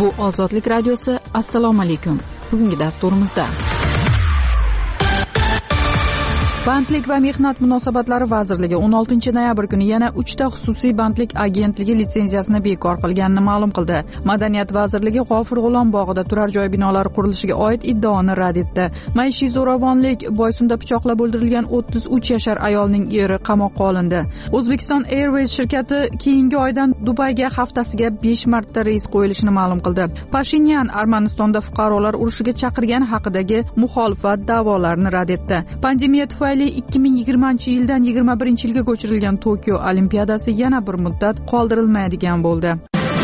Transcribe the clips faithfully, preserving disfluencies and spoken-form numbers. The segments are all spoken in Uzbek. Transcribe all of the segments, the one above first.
Bu Ozodlik radiosi. Assalomu alaykum. Bugungi dasturimizda Bandlik va mehnat munosabatlari vazirligi o'n oltinchi noyabr kuni yana uchta xususiy bandlik agentligi litsenziyasini bekor qilganini ma'lum qildi. Madaniyat vazirligi G'ofur G'ulom bog'ida turar joy binolari qurilishiga oid iddaoni rad etdi. Maishiy zo'ravonlik boysunda pichoqlab o'ldirilgan o'ttiz uch yashar ayolning eri qamoqqa olindi. Uzbekistan Airways shirkati keyingi oydan Dubayga haftasiga besh marta reys qo'yilishini ma'lum qildi. Pashinyan Armanistonda fuqarolar urushiga chaqirgani haqidagi muxolifat da'volarini rad etdi. Pandemiya tufayli ikki ming yigirmanchi yildan yigirma birinchi yilga ko'chirilgan Tokio Olimpiadasi yana bir muddat qoldirilmaydigan bo'ldi.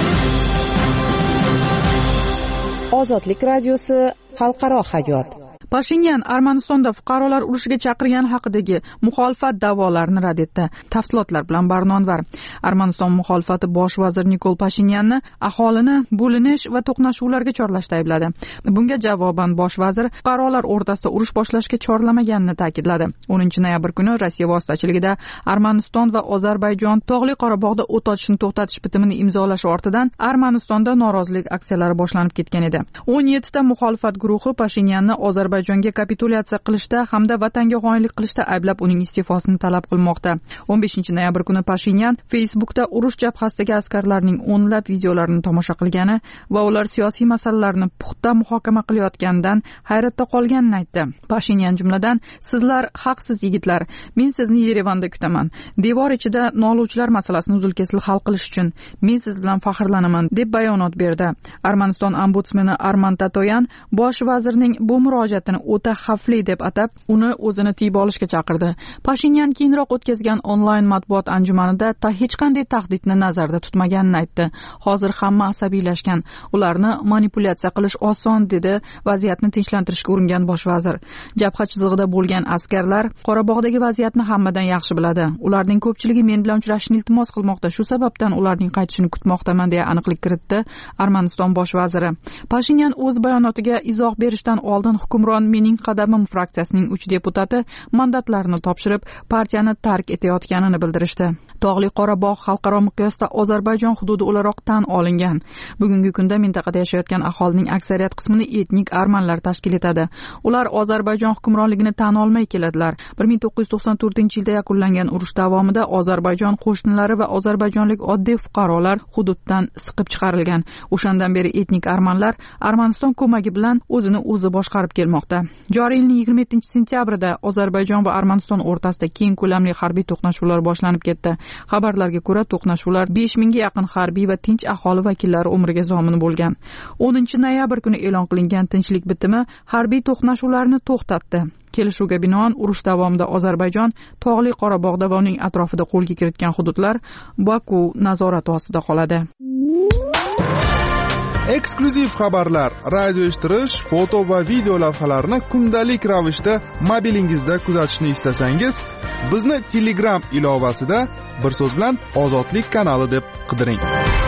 Ozodlik radiosi xalqaro hayot. Pashinyan Armanistonda fuqarolar urushiga chaqirgani haqidagi muxolifat da'volarini rad etdi. Tafsilotlar bilan Barnonvar. Armaniston muxolifati bosh vazir Nikol Pashinyanni aholini bo'linish va to'qnashuvlarga chorlashda aybladi. Bunga javoban bosh vazir fuqarolar o'rtasida urush boshlashga chorlamaganini ta'kidladi. o'ninchi noyabr kuni Rossiya vositachiligida Armaniston va Ozarbayjon Tog'li Qorabog'da o't ochishni to'xtatish bitimini imzolash ortidan Armanistonda norozilik aksiyalari boshlanib ketgan edi. o'n yettita muxolifat guruhi Pashinyanni Ozarbayjon Ozarbayjonga kapitulyatsiya qilishda hamda vatanga xoinlik qilishda ayblab uning iste'fosini talab qilmoqda. o'n beshinchi noyabr kuni Pashinyan Facebookda urush jabhasidagi askarlarning o'nlab videolarini tomosha qilgani va ular siyosiy masalalarni puxta muhokama qilayotganidan hayratda qolganini aytdi. Pashinyan jumladan: "Sizlar haqsiz yigitlar, men sizni Yerevanda kutaman. Devor ichida noluvchilar masalasini uzil-kesil hal qilish uchun men siz bilan faxrlanaman", deb bayonot berdi. Armaniston ombudsmeni Arman Tatoyan bosh vazirning bu murojaat o'ta xavfli deb atab, uni o'zini tiyib olishga chaqirdi. Pashinyan keyinroq o'tkazgan onlayn matbuot anjumanida ta hech qanday tahdidni nazarda tutmaganini aytdi. Hozir hamma asabiylashgan, ularni manipulyatsiya qilish oson, dedi vaziyatni tinchlantirishga uringan bosh vazir. Jabha chizig'ida bo'lgan askarlar Qorabog'dagi vaziyatni hammadan yaxshi biladi. Ularning ko'pchiligi men bilan uchrashishni iltimos qilmoqda, shu sababdan ularning qaytishini kutmoqdaman, deya aniqlik kiritdi Armaniston bosh vaziri. Pashinyan o'z bayonotiga izoh berishdan oldin hukmron Mening qadamim fraksiyasining uch deputati mandatlarini topshirib, partiyani tark etayotganini bildirishdi. Tog'li Qorabog' xalqaro miqyosda Ozarbayjon hududi o'laroq tan olingan. Bugungi kunda mintaqada yashayotgan aholining aksariyat qismini etnik armanlar tashkil etadi. Ular Ozarbayjon hukmronligini tan olmay keladilar. bir ming to'qqiz yuz to'qson to'rtinchi yilda yakunlangan urush davomida Ozarbayjon qo'shnilari va ozarbayjonlik oddiy fuqarolar hududdan siqib chiqarilgan. O'shandan beri etnik armanlar Armaniston ko'magi bilan o'zini o'zi boshqarib kelmoqda. Joriy yilning yigirma yettinchi sentyabrida Ozarbayjon va Armaniston o'rtasida keng ko'lamli harbiy to'qnashuvlar boshlanib ketdi. Xabarlarga ko'ra, to'qnashuvlar besh mingga yaqin harbiy va tinch aholi vakillari umriga zomin bo'lgan. o'ninchi noyabr kuni e'lon qilingan tinchlik bitimi harbiy to'qnashuvlarni to'xtatdi. Kelishuvga binoan urush davomida Ozarbayjon Tog'li Qorabog'da va uning atrofida qo'lga kiritgan hududlar Baku nazorati ostida qoladi. Eksklyuziv xabarlar, radio eshittirish, foto va video lavhalarni kundalik ravishda mobilingizda kuzatishni istasangiz, bizni Telegram ilovasida bir so'z bilan Ozodlik kanali deb qidiring.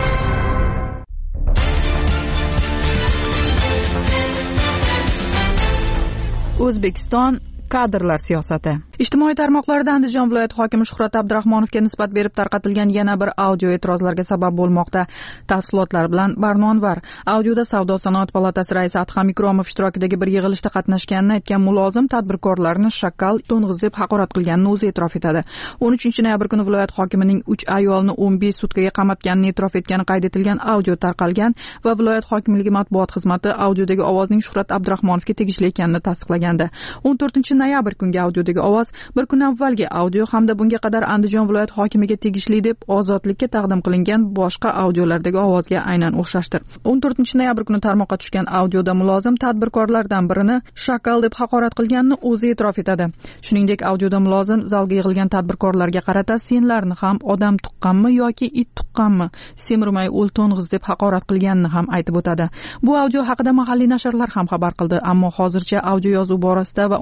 O'zbekiston kadrlar siyosati. Ijtimoiy tarmoqlarda Andijon viloyati hokimi Shuhrat Abdurahmonovga nisbat berib tarqatilgan yana bir audio e'tirozlarga sabab bo'lmoqda. Tafsilotlar bilan Barnonvar. Audioda Savdo sanoat palatasi raisi Adham Ikromov ishtirokidagi bir yig'ilishda qatnashganini aytgan mulozim tadbirkorlarni shakal, to'ng'iz deb haqorat qilganini o'zi e'tirof etadi. o'n uchinchi noyabr kuni viloyat hokimining uch ayolni o'n besh sutkaga qamatganini e'tirof etgani qayd etilgan audio tarqalgan va viloyat hokimligi matbuot xizmati audiodagi ovozning Shuhrat Abdurahmonovga tegishli ekanini tasdiqlagandi. o'n to'rtinchi noyabr kungi audiodagi ovoz bir kun avvalgi audio hamda bunga qadar Andijon viloyat hokimiga tegishli deb Ozodlikka taqdim qilingan boshqa audiolardagi ovozga aynan o'xshashdir. o'n to'rtinchi noyabr kuni tarmoqqa tushgan audioda mulozim tadbirkorlardan birini shakal deb haqorat qilganini o'zi e'tirof etadi. Shuningdek, audioda mulozim zalga yig'ilgan tadbirkorlarga qarata senlarni ham odam tuqqanmi yoki it tuqqanmi, semirmay o'l to'ng'iz deb haqorat qilganini ham aytib o'tadi. Bu audio haqida mahalliy nashrlar ham xabar qildi, ammo hozircha audio yozuv borasida va undagi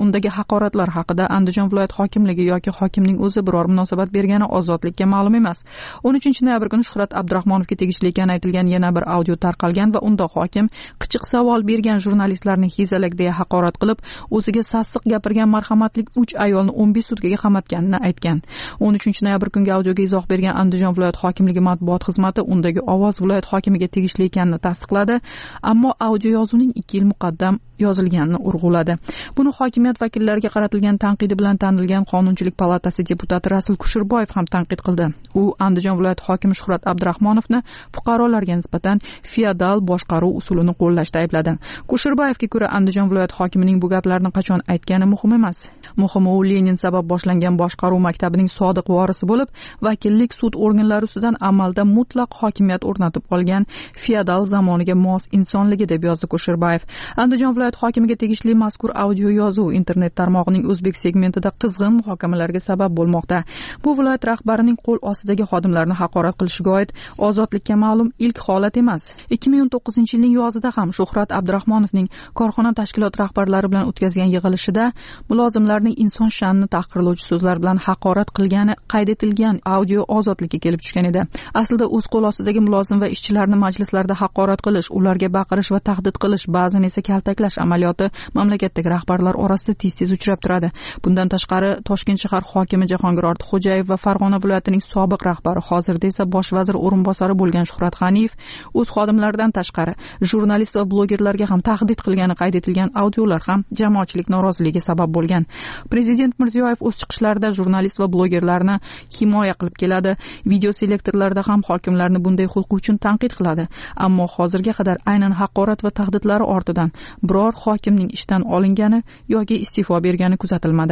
haqoratlar haqida Andijon viloyat hokimligi yoki hokimning o'zi biror munosabat bergani ozodlikka ma'lum emas. o'n uchinchi noyabr kuni Shuhrat Abdurahmonovga tegishli ekani aytilgan yana bir audio tarqalgan va unda hokim qichiq savol bergan jurnalistlarni hezalak deya haqorat qilib, o'ziga sassiq gapirgan marhamatli uch ayolni o'n besh sutkaga qamatganini aytgan. o'n uchinchi noyabr kungi audioga izoh bergan Andijon viloyat hokimligi matbuot xizmati undagi ovoz viloyat hokimiga tegishli ekanini tasdiqladi, ammo audio yozuvning ikki yil muqaddam yozilganini urg'uladi. Buni hokimiyat vakillariga qaratilgan tanqidi bilan tanilgan Qonunchilik palatasi deputati Rasul Kushurboyev ham tanqid qildi. U Andijon viloyat hokimi Shuhrat Abdurahmonovni fuqarolarga nisbatan feodal boshqaruv usulini qo'llashda aybladi. Kushurboyevga ko'ra, Andijon viloyat hokimining bu gaplarni qachon aytgani muhim emas. Muhimi, u Lenin sabab boshlangan boshqaruv maktabining sodiq vorisi bo'lib, vakillik sud organlari ustidan amalda mutlaq hokimiyat o'rnatib olgan feodal zamoniga mos insonligi, deb yozdi Kushurboyev. Andijon viloyat hokimiga tegishli mazkur audio yozuv internet tarmog'ining o'zbek segmentida qizg'in muhokamalarga sabab bo'lmoqda. Bu viloyat rahbarining qo'l ostidagi xodimlarni haqorat qilishiga oid ozodlikka ma'lum ilk holat emas. ikki ming o'n to'qqizinchi yilning yozida ham Shuhrat Abdurahmonovning korxona tashkilot rahbarlari bilan o'tkazgan yig'ilishida mulozimlarning inson sha'nini tahqirlovchi so'zlar bilan haqorat qilgani qayd etilgan audio ozodlikka kelib tushgan edi. Aslida o'z qo'l ostidagi mulozim va ishchilarni majlislarda haqorat qilish, ularga baqirish va tahdid qilish, ba'zan esa kaltaklash amaliyoti mamlakatdagi rahbarlar orasida tez-tez uchrab turadi. Bundan tashqari, Toshkent shahar hokimi Jahongir Ortiqxo'jayev va Farg'ona viloyatining sobiq rahbari, hozirda esa bosh vazir o'rinbosari bo'lgan Shuhrat G'aniyev o'z xodimlaridan tashqari jurnalist va blogerlarga ham tahdid qilgani qayd etilgan audiolar ham jamoatchilik noroziligiga sabab bo'lgan. Prezident Mirziyoyev o'z chiqishlarida jurnalist va blogerlarni himoya qilib keladi. Video selektorlarda ham hokimlarni bunday xulqi uchun tanqid qiladi. Ammo hozirga qadar aynan haqorat va tahdidlari ortidan biror hokimning ishdan olingani yoki iste'fo bergani kuzatilmadi.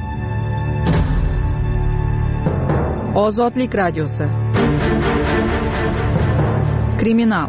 Ozodlik radiosi. Kriminal.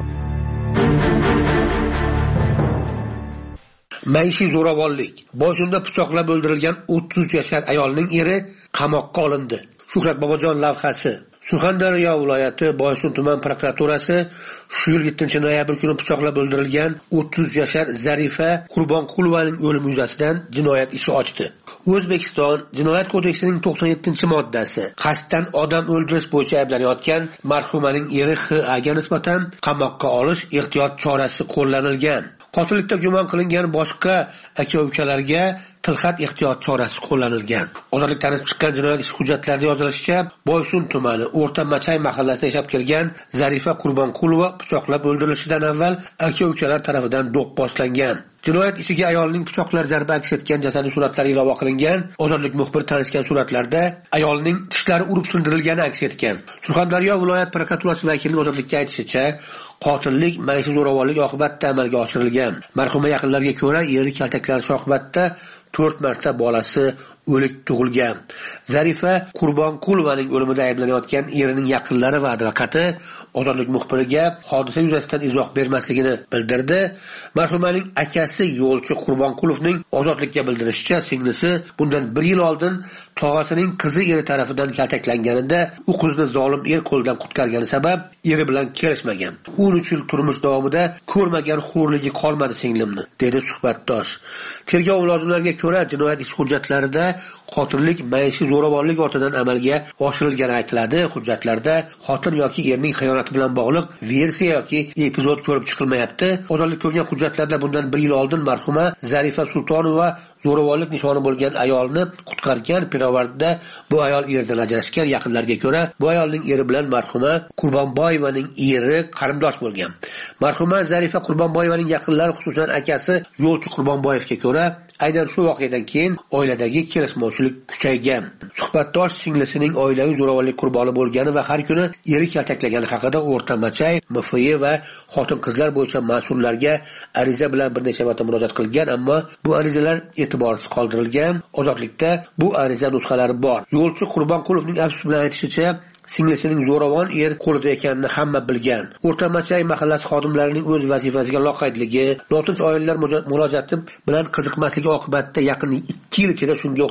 Maishiy zo'ravonlik. Boysunda pichoqlab o'ldirilgan o'ttiz yashar ayolning eri qamoqqa olindi. Shuhrat Bobojon lavhasi. Surxondaryo viloyati Boysun tuman prokuraturasi shu yil yettinchi noyabr kuni pichoqlab o'ldirilgan o'ttiz yashar Zarifa Qurbonqulovaning o'limi yuzasidan jinoyat ishi ochdi. O'zbekiston Jinoyat kodeksining to'qson yettinchi moddasi qasddan odam o'ldirish bo'yicha ayblanayotgan marhumaning eri X A ga nisbatan qamoqqa olish ehtiyot chorasi qo'llanilgan. Qotillikda gumon qilingan boshqa aka-ukalarga tilxat ehtiyot chorasi qo'llanilgan. Ozodlik tanib chiqqan jinoyat ishi hujjatlarida yozilishicha, Boysun tumani O'rta Machay mahallasida yashab kelgan Zarifa Qurbonqulova pichoqlab o'ldirilishidan avval aka-ukalar tomonidan do'pposlangan. Jinoyat ishiga ayolning pichoqlar zarba aks etgan jasadi suratlari ilova qilingan. Ozodlik muxbiri tanishgan suratlarda ayolning tishlari urib sindirilgani aks etgan. Surxondaryo viloyat prokuraturasi vakilining ozodlikka aytishicha, qotillik maishiy zo'ravonlik oqibatida amalga oshirilgan. Marhuma yaqinlariga ko'ra, eri kaltaklanishi oqibatida to'rt marta bolasi o'lik tug'ilgan. Zarifa Qurbonqulovaning o'limida ayblanayotgan erining yaqinlari va advokati Ozodlik muxbiriga hodisa yuzasidan izoh bermasligini bildirdi. Marhumaning akasi yo'lchi Qurbonqulovning ozodlikka bildirishicha, singlisi bundan bir yil oldin tog'asining qizi eri tarafidan kaltaklanganida u qizni zolim er qo'ldan qutqargani sabab eri bilan kelishmagan. o'n uch yil turmush davomida ko'rmagan xo'rligi qolmadi singlimni, dedi suhbatdosh. Tergov mulozimlariga ko'ra, jinoyat ish hujjatlarida qotillik maishiy zo'ravonlik ortidan amalga oshirilgani aytiladi. Hujjatlarda xotin yoki erning xiyonati bilan bog'liq versiya yoki epizod ko'rib chiqilmayapti. Ozodlik ko'rgan hujjatlarda bundan bir yil oldin marhuma Zarifa Sultonova zo'ravonlik nishoni bo'lgan ayolni qutqargan. Pirovardda bu ayol erdan ajrashgan. Yaqinlarga ko'ra, bu ayolning eri bilan marhuma Qurbonboyevaning eri qarindosh bo'lgan. Marhuma Zarifa Qurbonboyevaning yaqinlari, xususan akasi Yo'lchi Qurbonboyevga ko'ra, aynan shu voqeadan keyin oiladagi kelishmovchilik kuchaygan. Suhbatdosh singlisining oilaviy zo'ravonlik qurboni bo'lgani va har kuni eri kaltaklagani haqida O'rta Machay M F Y va xotin-qizlar bo'yicha mas'ullarga ariza bilan bir necha marta murojaat qilgan, ammo bu arizalar e'tiborsiz qoldirilgan. Ozodlikda bu ariza nusxalari bor. Yo'lchi Qurbonqulovning afsus bilan aytishicha, singlisining zo'ravon er qo'lida ekanini hamma bilgan. O'rta Machay mahallasi xodimlarining o'z vazifasiga loqaydligi, notinch oilalar murojaati bilan qiziqmasligi oqibatida yaqin ikki yil ichida shunga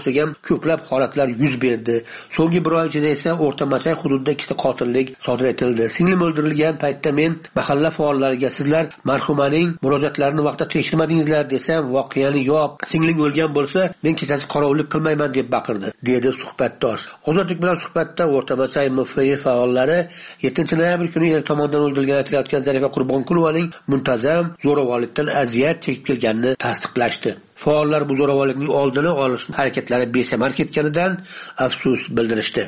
o'xshagan ko'plab holatlar yuz berdi. So'nggi bir oy ichida esa O'rta-Masay hududida ikkita qotillik sodir etildi. Singlim o'ldirilgan paytda men mahalla faollariga sizlar marhumaning murojaatlarini vaqtida tekshirmadingizlar desam, voqeani yo'q, singling o'lgan bo'lsa, men kechasi qorovullik qilmayman deb baqirdi, dedi suhbatdosh. Ozodlik bilan suhbatda O'rta-Masay M F I faollari yettinchi noyabr kuni er tomonidan o'ldirilgan aytilayotgan Zarifa Qurbonqulovaning muntazam zo'ravonlikdan aziyat chekib kelganini tasdiqlashdi. Faollar bu zo'ravonlikning oldini olish harakatlari besamar ketganidan afsus bildirishdi.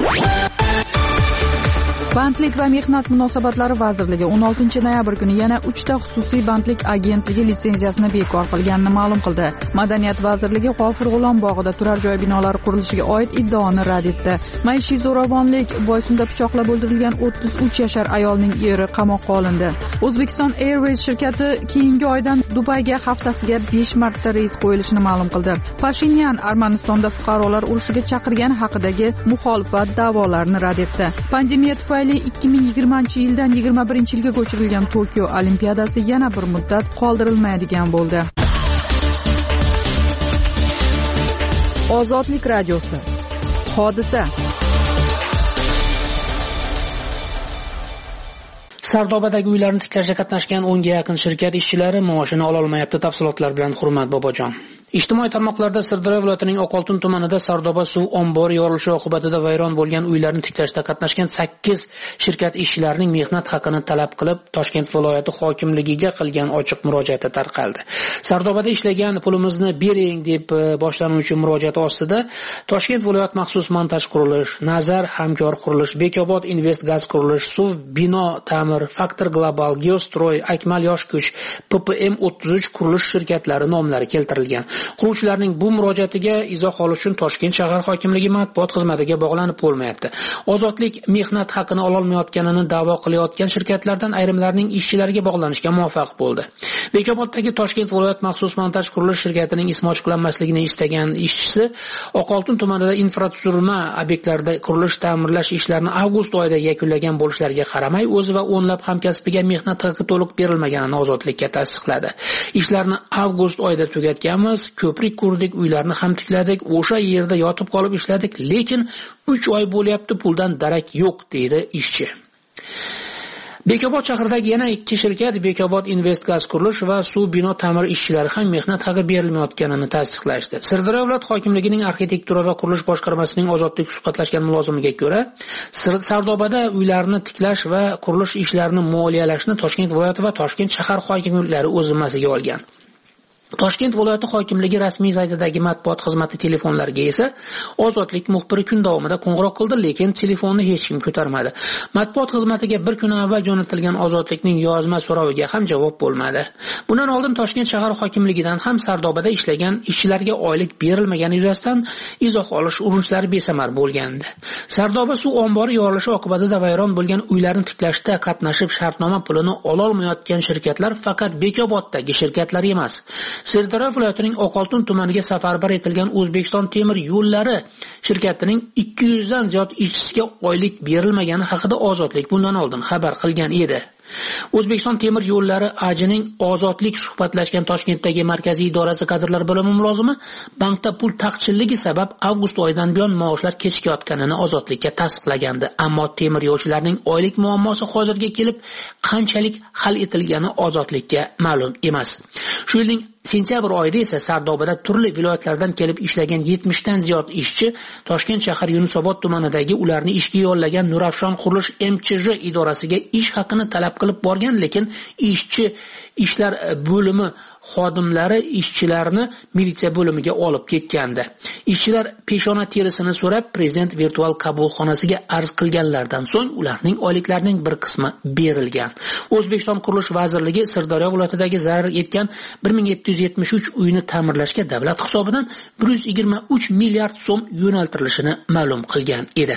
Bandlik va mehnat munosabatlari vazirligi o'n oltinchi noyabr kuni yana uchta xususiy bandlik agentligi litsenziyasini bekor qilganini ma'lum qildi. Madaniyat vazirligi G'ofur G'ulom bog'ida turar joy binolari qurilishiga oid iddaoni rad etdi. Maishiy zo'ravonlik boisida pichoqlab o'ldirilgan o'ttiz uch yashar ayolning eri qamoqqa olindi. O'zbekiston Airways shirkati keyingi oydan Dubayga haftasiga besh marta reys qo'yilishini ma'lum qildi. Pashinyan Armanistonda fuqarolar urushiga chaqirgani haqidagi muxolifat da'volarini rad etdi. Pandemiya tufayli ikki ming yigirmanchi yildan yigirma birinchi yilga ko'chirilgan Tokio Olimpiadasi yana bir muddat qoldirilmaydigan bo'ldi. Ozodlik radiosi. Hodisa. Sardobadagi uylarni tiklashga qatnashgan o'nga yaqin shirkat ishchilari maoshini ola olmayapti. Tafsilotlar bilan Hurmat Bobojon. Ijtimoiy tarmoqlarda Sirdaryo viloyatining Oqoltin tumanida Sardoba suv ombori yorilishi oqibatida vayron bo'lgan uylarni tiklashda qatnashgan sakkiz shirkat ishchilarining mehnat haqini talab qilib Toshkent viloyati hokimligiga qilgan ochiq murojaati tarqaldi. Sardobada ishlagan pulimizni bering deb boshlanuvchi murojaat ostida Toshkent viloyat maxsus montaj qurilish, Nazar hamkor qurilish, Bekobod Invest gaz qurilish, Suv bino ta'mir, Faktor Global, Geostroy, Akmal yosh kuch, P P M o'ttiz uch qurilish shirkatlari nomlari keltirilgan. Quruvchilarning bu murojaatiga izoh olish uchun Toshkent shahar hokimligi matbuot xizmatiga bog'lanib bo'lmayapti. Ozodlik mehnat haqini ola olmayotganini da'vo qilayotgan shirkatlardan ayrimlarining ishchilariga bog'lanishga muvaffaq bo'ldi. Bekoboddagi Toshkent viloyat maxsus montaj qurilish shirkatining ismi ochiqlanmasligini istagan ishchisi Oqoltin tumanida infratuzilma obyektlarida qurilish ta'mirlash ishlarini avgust oyida yakunlagan bo'lishlariga qaramay, o'zi va o'nlab hamkasbiga mehnat haqi to'liq berilmaganini Ozodlikka tasdiqladi. Ishlarni avgust oyida tugatganmiz, ko'prik qurdik, uylarni ham tikladik, o'sha yerda yotib qolib ishladik, lekin uch oy bo'lyapti, puldan darak yo'q, deydi ishchi. Bekobod shahridagi yana ikki shirkat Bekobod Invest gaz qurilish va suv bino ta'mir ishchilari ham mehnat haqi berilmayotganini tasdiqlashdi. Sirdaryo viloyat hokimligining arxitektura va qurilish boshqarmasining Ozodlik suhbatlashgan mulozimiga ko'ra, Sardobada uylarni tiklash va qurilish ishlarini moliyalashni Toshkent viloyati va Toshkent shahar hokimliklari o'z zimmasiga olgan. Toshkent viloyati hokimligi rasmiy saytidagi matbuot xizmati telefonlariga esa Ozodlik muxbiri kun davomida qo'ng'iroq qildi, lekin telefonni hech kim ko'tarmadi. Matbuot xizmatiga bir kun avval jo'natilgan Ozodlikning yozma so'roviga ham javob bo'lmadi. Bundan oldin Toshkent shahar hokimligidan ham Sardobada ishlagan ishchilarga oylik berilmagani yuzasidan izoh olish urinishlari besamar bo'lgandi. Sardoba suv ombori yorilishi oqibatida vayron bo'lgan uylarni tiklashda qatnashib shartnoma pulini ola olmayotgan shirkatlar faqat Bekoboddagi shirkatlar emas. Sirdaryo viloyatining Oqoltin tumaniga safarbar etilgan O'zbekiston temir yo'llari shirkatining ikki yuz dan ziyod ishchisiga oylik berilmagani haqida Ozodlik bundan oldin xabar qilgan edi. O'zbekiston temir yo'llari ajining Ozodlik suhbatlashgan Toshkentdagi markaziy idorasi kadrlar bo'limi mulozimi bankda pul taqchilligi sabab avgust oyidan buyon maoshlar kechikayotganini Ozodlikka tasdiqlagandi. Ammo temir yo'lchilarning oylik muammosi hozirga kelib qanchalik hal etilgani Ozodlikka ma'lum emas. Shu yilning sentyabr oyida esa Sardobada turli viloyatlardan kelib ishlagan yetmish dan ziyod ishchi Toshkent shahar Yunusobod tumanidagi ularni ishga yollagan Nurafshon qurilish M Ch J idorasiga ish haqini talab qilib borgan, lekin ishchi ishlar bo'limi xodimlari ishchilarni militsiya bo'limiga olib ketgandi. Ishchilar peshona terisini so'rab prezident virtual qabulxonasiga arz qilganlardan so'ng ularning oyliklarining bir qismi berilgan. O'zbekiston Qurilish vazirligi Sirdaryo viloyatidagi zarar etgan bir ming yetti yuz yetmish uch uyni ta'mirlashga davlat hisobidan bir yuz yigirma uch milliard so'm yo'naltirilishini ma'lum qilgan edi.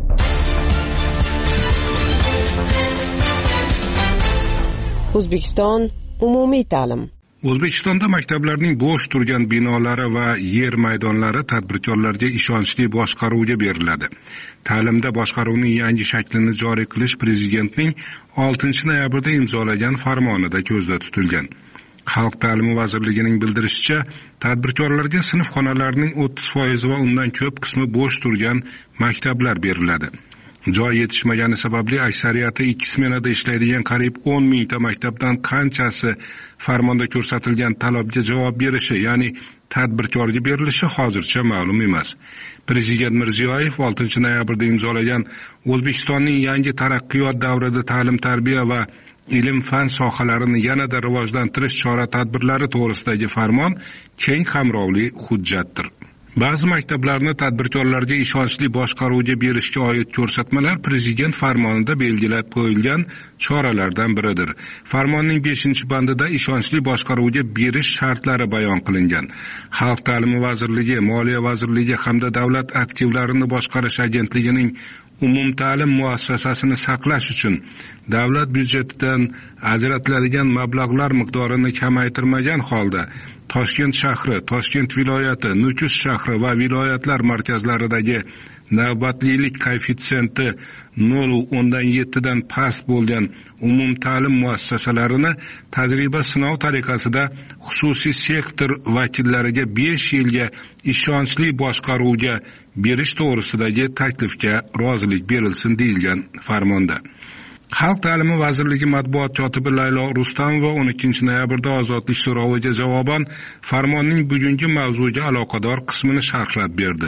O'zbekiston umumiy ta'lim. O'zbekistonda maktablarning bo'sh turgan binolari va yer maydonlari tadbirkorlarga ishonchli boshqaruvga beriladi. Ta'limda boshqaruvning yangi shaklini joriy qilish prezidentning oltinchi noyabrda imzolagan farmonida ko'zda tutilgan. Xalq ta'limi vazirligining bildirishicha, tadbirkorlarga sinf xonalarining o'ttiz foiz va undan ko'p qismi bo'sh turgan maktablar beriladi. Joy yetishmagani sababli aksariyati ikki smenada ishlaydigan qariyb o'n mingta maktabdan qanchasi farmonda ko'rsatilgan talabga javob berishi, ya'ni tadbirkorga berilishi hozircha ma'lum emas. Prezident Mirziyoyev oltinchi noyabrda imzolagan O'zbekistonning yangi taraqqiyot davrida ta'lim-tarbiya va ilm-fan sohalarini yanada rivojlantirish chora-tadbirlari to'g'risidagi farmon keng qamrovli hujjatdir. Ba'zi maktablarni tadbirkorlarga ishonchli boshqaruvga berishga oid ko'rsatmalar Prezident farmonida belgilab qo'yilgan choralardan biridir. Farmonning beshinchi bandida ishonchli boshqaruvga berish shartlari bayon qilingan. Xalq ta'limi vazirligi, Moliya vazirligi hamda davlat aktivlarini boshqarish agentligining umumta'lim muassasasini saqlash uchun davlat byudjetidan ajratiladigan mablag'lar miqdorini kamaytirmagan holda Toshkent shahri, Toshkent viloyati, Nukus shahri va viloyatlar markazlaridagi navbatlilik koeffitsiyenti nol nuqta o'ndan yetti dan past bo'lgan umumta'lim muassasalarini tajriba sinov tariqasida xususiy sektor vakillariga besh yilga ishonchli boshqaruvga berish to'g'risidagi taklifga rozilik berilsin deyilgan farmonda. Xalq ta'limi vazirligi matbuot kotibi Laylo Rustamova o'n ikkinchi noyabrda ozodlik so'roviga javoban farmonning bugungi mavzuga aloqador qismini sharhlab berdi.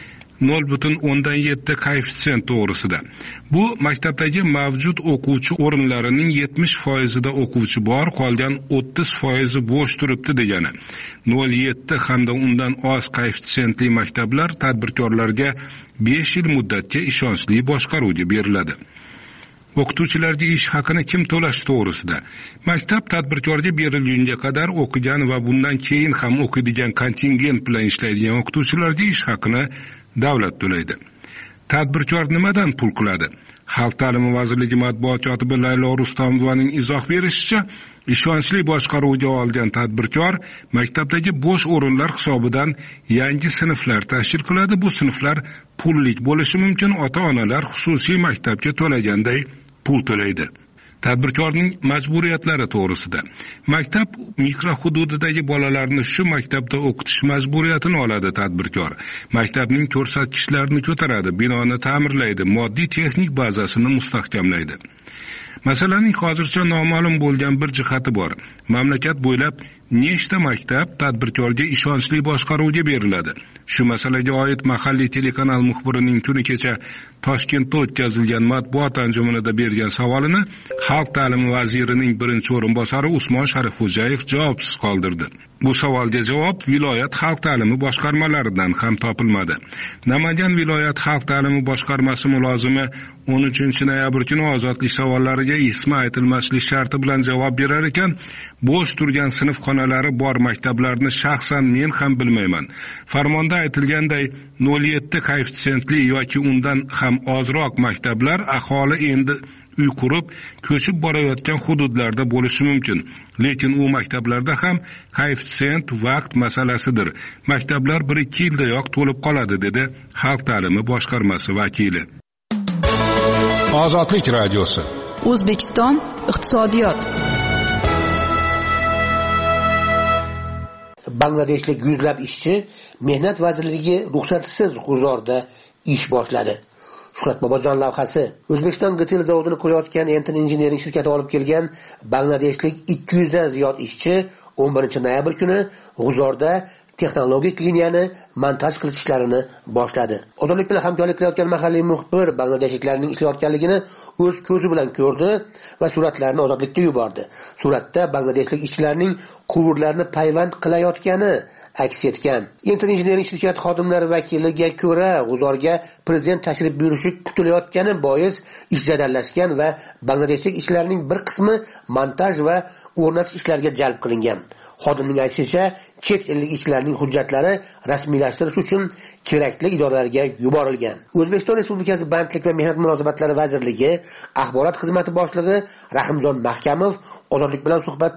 nol butun o'ndan yetti koeffitsient to'g'risida. Bu maktabdagi mavjud o'quvchi o'rinlarining yetmish foizida o'quvchi bor, qolgan o'ttiz foizi bo'sh turibdi degani. nol yetti hamda undan oz koeffitsiyentli maktablar tadbirkorlarga besh yil muddatga ishonchli boshqaruvga beriladi. O'qituvchilarga ish haqini kim to'lash to'g'risida. Maktab tadbirkorga berilgunga qadar o'qigan va bundan keyin ham o'qiydigan kontingent bilan ishlaydigan o'qituvchilarga ish haqini davlat to'laydi. Tadbirkor nimadan pul qiladi? Xalq ta'limi vazirligi matbuot kotibi Laylo Rustamovaning izoh berishicha, ishonchli boshqaruvga olgan tadbirkor maktabdagi bo'sh o'rinlar hisobidan yangi sinflar tashkil qiladi. Bu sinflar pullik bo'lishi mumkin. Ota-onalar xususiy maktabga to'laganday pul to'laydi. Tadbirkorning majburiyatlari to'g'risida. Maktab mikrohududidagi bolalarni shu maktabda o'qitish majburiyatini oladi tadbirkor. Maktabning ko'rsatkichlarini ko'taradi, binoni ta'mirlaydi, moddiy texnik bazasini mustahkamlaydi. Masalaning hozircha noma'lum bo'lgan bir jihati bor. Mamlakat bo'ylab nechta maktab tadbirkorga ishonchli boshqaruvga beriladi? Shu masalaga oid mahalliy telekanal muxbirining kuni kecha Toshkentda o'tkazilgan matbuot anjumanida bergan savolini Xalq ta'limi vazirining birinchi o'rinbosari Usmon Sharifxo'jayev javobsiz qoldirdi. Bu savolga javob viloyat xalq ta'limi boshqarmalaridan ham topilmadi. Namangan viloyat xalq ta'limi boshqarmasi mulozimi o'n uchinchi noyabr kuni ozodlik savollariga ismi aytilmaslik sharti bilan javob berar ekan, bo'sh turgan sinf xonalari bor maktablarni shaxsan men ham bilmayman. Farmonda aytilganday nol yetti koeffitsiyentli yoki undan ham ozroq maktablar aholi endi uy qurib, ko'chib borayotgan hududlarda bo'lishi mumkin. Lekin u maktablarda ham koeffitsient vaqt masalasidir. Maktablar bir ikki yildayoq to'lib qoladi, dedi Xalq ta'limi boshqarmasi vakili. Ozodlik radiosi. O'zbekiston iqtisodiyot. Bangladeshlik yuzlab ishchi Mehnat vazirligi ruxsatisiz g'uzorda ish boshladi. Shuhrat Bobojon lavhasi. O'zbekiston Gitel zavodini qurayotgan Enton Engineering shirkati olib kelgan Bangladeshlik ikki yuz dan ziyod ishchi o'n birinchi noyabr kuni g'uzorda texnologik liniyani montaj qilish ishlarini boshladi. Ozodlik bilan hamkorlik qilayotgan mahalliy muxbir Bangladeshliklarning ishlayotganligini o'z ko'zi bilan ko'rdi va suratlarni Ozodlikka yubordi. Suratda Bangladeshlik ishchilarning quvurlarni payvand qilayotgani aks etgan. Enton Engineering shirkati xodimlari vakiliga ko'ra, g'uzorga prezident tashrif buyurishi kutilayotgani bois ish jadallashgan va Bangladeshlik ishchilarning bir qismi montaj va o'rnatish ishlariga jalb qilingan. Xodimning aytishicha, chet ellik ishchilarning hujjatlari rasmiylashtirish uchun kerakli idoralarga yuborilgan. O'zbekiston Respublikasi Bandlik va mehnat munosabatlari vazirligi axborot xizmati boshlig'i Rahimjon Mahkamov Ozodlik bilan suhbatda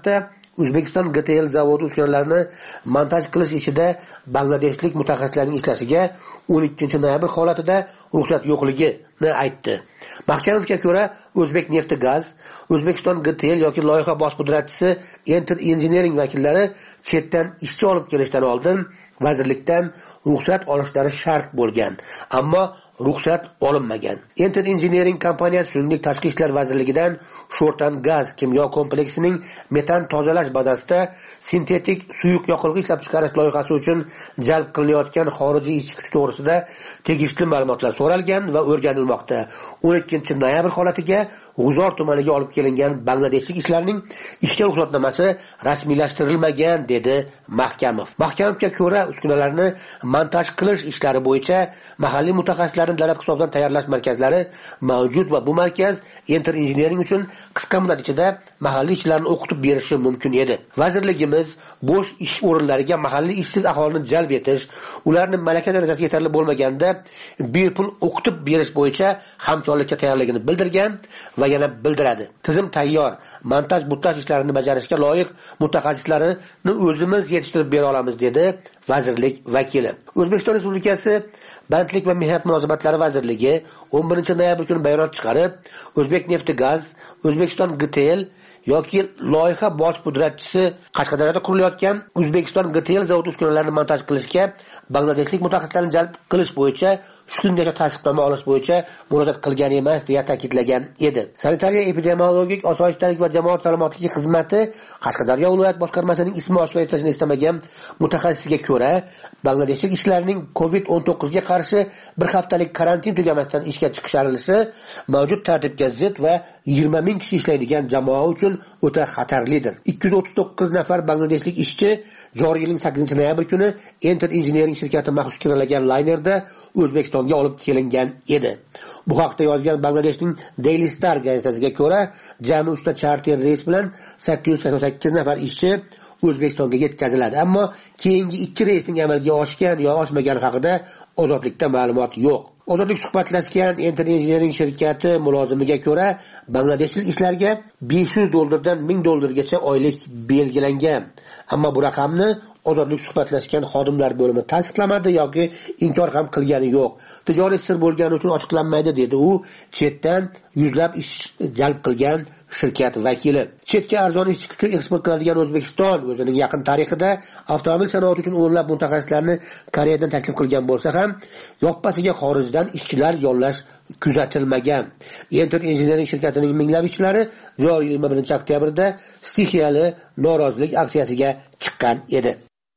O'zbekiston G T L zavodi uskunalarini montaj qilish ishida bangladeshlik mutaxassislarning ishlashiga o'n ikkinchi noyabr holatida ruxsat yo'qligini aytdi. Mahkamovga ko'ra, O'zbek nefti gaz, O'zbekiston G T L yoki loyiha bosh pudratchisi Enter Engineering vakillari chetdan ishchi olib kelishdan oldin vazirlikdan ruxsat olishlari shart bo'lgan, ammo ruxsat olinmagan. Enter Engineering kompaniyasi shuningdek Tashqi ishlar vazirligidan Sho'rtan gaz kimyo kompleksining metan tozalash bazasida sintetik suyuq yoqilg'i ishlab chiqarish loyihasi uchun jalb qilinayotgan xorijiy ishchi kuch to'g'risida tegishli ma'lumotlar so'ralgan va o'rganilmoqda. o'n ikkinchi noyabr holatiga G'uzor tumaniga olib kelingan bangladeshlik ishlarning ishga ruxsatnomasi rasmiylashtirilmagan, dedi Mahkamov. Mahkamovga ko'ra, uskunalarni montaj qilish ishlari bo'yicha mahalliy mutaxassislarning davlat hisobidan tayyorlash markazlari mavjud va bu markaz Enter Engineering uchun qisqa muddat ichida mahalliy ishchilarni o'qitib berishi mumkin edi. Vazirligimiz bo'sh ish o'rinlariga mahalliy ishsiz aholini jalb etish, ularni malaka darajasi yetarli bo'lmaganda bepul o'qitib berish bo'yicha hamkorlikka tayyorligini bildirgan va yana bildiradi. Tizim tayyor. Montaj montaj ishlarini bajarishga loyiq mutaxassislarini o'zimiz yetishtirib bera olamiz, dedi vazirlik vakili. O'zbekiston Respublikasi Bandlik va mehnat munosabatlari vazirligi o'n birinchi noyabr kuni bayonot chiqarib, O'zbek nefti gaz, O'zbekiston G T L yoki loyiha bosh pudratchisi Qashqadaryoda qurilayotgan O'zbekiston G T L zavodi uskunalarini montaj qilishga bangladeshlik mutaxassislarni jalb qilish bo'yicha shu kungacha tasdiqnoma olish bo'yicha murojaat qilgan emas, deya ta'kidlagan edi. Sanitariya epidemiologik osoyishtalik va jamoat salomatligi xizmati Qashqadaryo viloyat boshqarmasining ismi oshkor etilishini istamagan mutaxassisga ko'ra, bangladeshlik ishlarning covid o'n to'qqiz ga qarshi bir haftalik karantin tugamasdan ishga chiqarilishi mavjud tartibga zid va yigirma ming kishi ishlaydigan jamoa uchun o'ta xatarlidir. ikki yuz o'ttiz to'qqiz nafar bangladeshlik ishchi joriy yilning sakkizinchi noyabr kuni Enter Engineering shirkati maxsus kiralagan laynerda O'zbekistonga olib kelingan edi. Bu haqda yozgan Bangladeshning Daily Star gazetasiga ko'ra, jami uchta charter reys bilan sakkiz yuz sakson sakkiz nafar ishchi O'zbekistonga yetkaziladi, ammo keyingi ikki reysning amalga oshgan yo oshmagani haqida ozodlikda ma'lumot yo'q. Ozodlik suhbatlashgan Enter Engineering shirkati mulozimiga ko'ra, bangladeshlik ishlarga besh yuz dollardan ming dollargacha oylik belgilangan, ammo bu raqamni ozodlik suhbatlashgan xodimlar bo'limi tasdiqlamadi yoki inkor ham qilgani yo'q. Tijoriy sir bo'lgani uchun ochiqlanmaydi, dedi u chetdan yuzlab ish jalb qilgan shirkat vakili. Chetga arzon ishchi kuchi eksport qiladigan O'zbekiston o'zining yaqin tarixida avtomobil sanoati uchun o'nlab mutaxassislarni Koreyadan taklif qilgan bo'lsa ham, yoppasiga xorijdan ishchilar yollash kuzatilmagan. Enter Engineering shirkatining minglab ishchilari joriy yil yigirma birinchi oktyabrda stixiyali norozilik aksiyasiga chiqqan edi.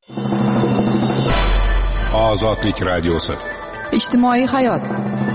Ozodlik radiosi. Ijtimoiy hayot.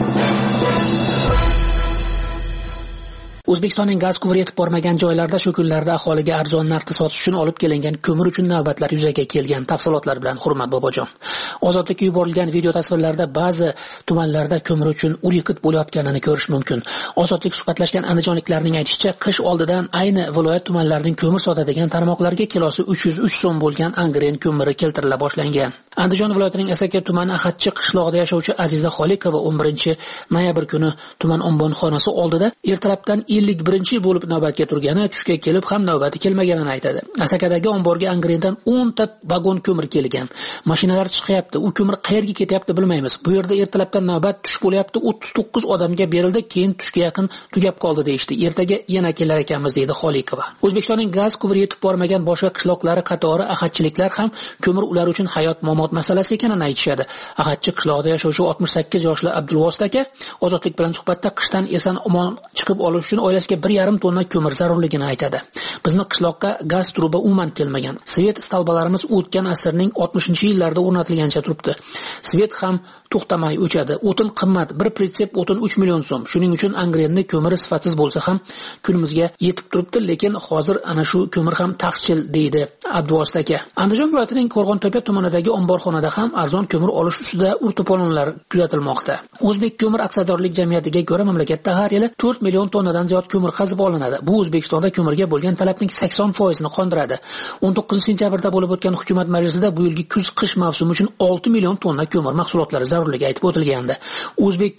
O'zbekistonning gaz quvuri yetib bormagan joylarda shu kunlarda aholiga arzon narxda sotish uchun olib kelingan ko'mir uchun navbatlar yuzaga kelgan. Tafsilotlar bilan Hurmat Bobojon. Ozodlikka yuborilgan video tasvirlarda ba'zi tumanlarda ko'mir uchun ur-yiqit bo'layotganini ko'rish mumkin. Ozodlik suhbatlashgan andijonliklarning aytishicha, qish oldidan ayni viloyat tumanlarining ko'mir sotadigan tarmoqlarga kilosi uch yuz uch so'm bo'lgan angren ko'miri keltirila boshlangan. Andijon viloyatining Asaka tumani Ahadchi qishlog'ida yashovchi Aziza Xoliqova o'n birinchi noyabr kuni tuman ombonxonasi oldida ertalabdan ellik birinchi bo'lib navbatga turgani, tushga kelib ham navbati kelmaganini aytadi. Asakadagi omborga angrendan o'n ta vagon ko'mir kelgan. Mashinalar chiqyapti, u ko'mir qayerga ketyapti bilmaymiz. Bu yerda ertalabdan navbat tush bo'lyapti, o'ttiz to'qqiz odamga berildi, keyin tushga yaqin tugab qoldi deyishdi. Ertaga yana kelar ekanmiz, deydi Xoliqova. O'zbekistonning gaz quvuri yetib bormagan boshqa qishloqlari qatori ahadchiliklar ham ko'mir ular uchun hayot-mamot masalasi ekanini aytishadi. Ahadchi qishlog'ida yashovchi oltmish sakkiz yoshli Abdulvosit aka Ozodlik bilan suhbatda qishdan eson omon chiqib olish uchun oilasiga bir yarim tonna ko'mir zarurligini aytadi. Bizni qishloqqa gaz truba umuman kelmagan. Svet stalbalarimiz o'tgan asrning oltmishinchi yillarida o'rnatilgancha turibdi. Svet ham to'xtamay o'chadi. O'tin qimmat, bir pritsep o'tin uch million so'm. Shuning uchun angrenni ko'miri sifatsiz bo'lsa ham kunimizga yetib turibdi, lekin hozir ana shu ko'mir ham taqchil, deydi Abduvosit aka. Andijon viloyatining Qo'rg'ontepa tumanidagi omborxonada ham arzon ko'mir olish ustida ur-to'polonlar kuzatilmoqda. O'zbek ko'mir aksiyadorlik jamiyatiga ko'ra, mamlakatda har yili to'rt million tonnadan ziyod ko'mir qazib olinadi. Bu O'zbekistonda ko'mirga bo'lgan talabning sakson foizini qondiradi. o'n to'qqizinchi sentyabrda bo'lib o'tgan hukumat majlisida bu yilgi kuz-qish mavsumi uchun olti million tonna ko'mir mahsulotlari zarurligi aytib o'tilgandi. O'zbek ko'mir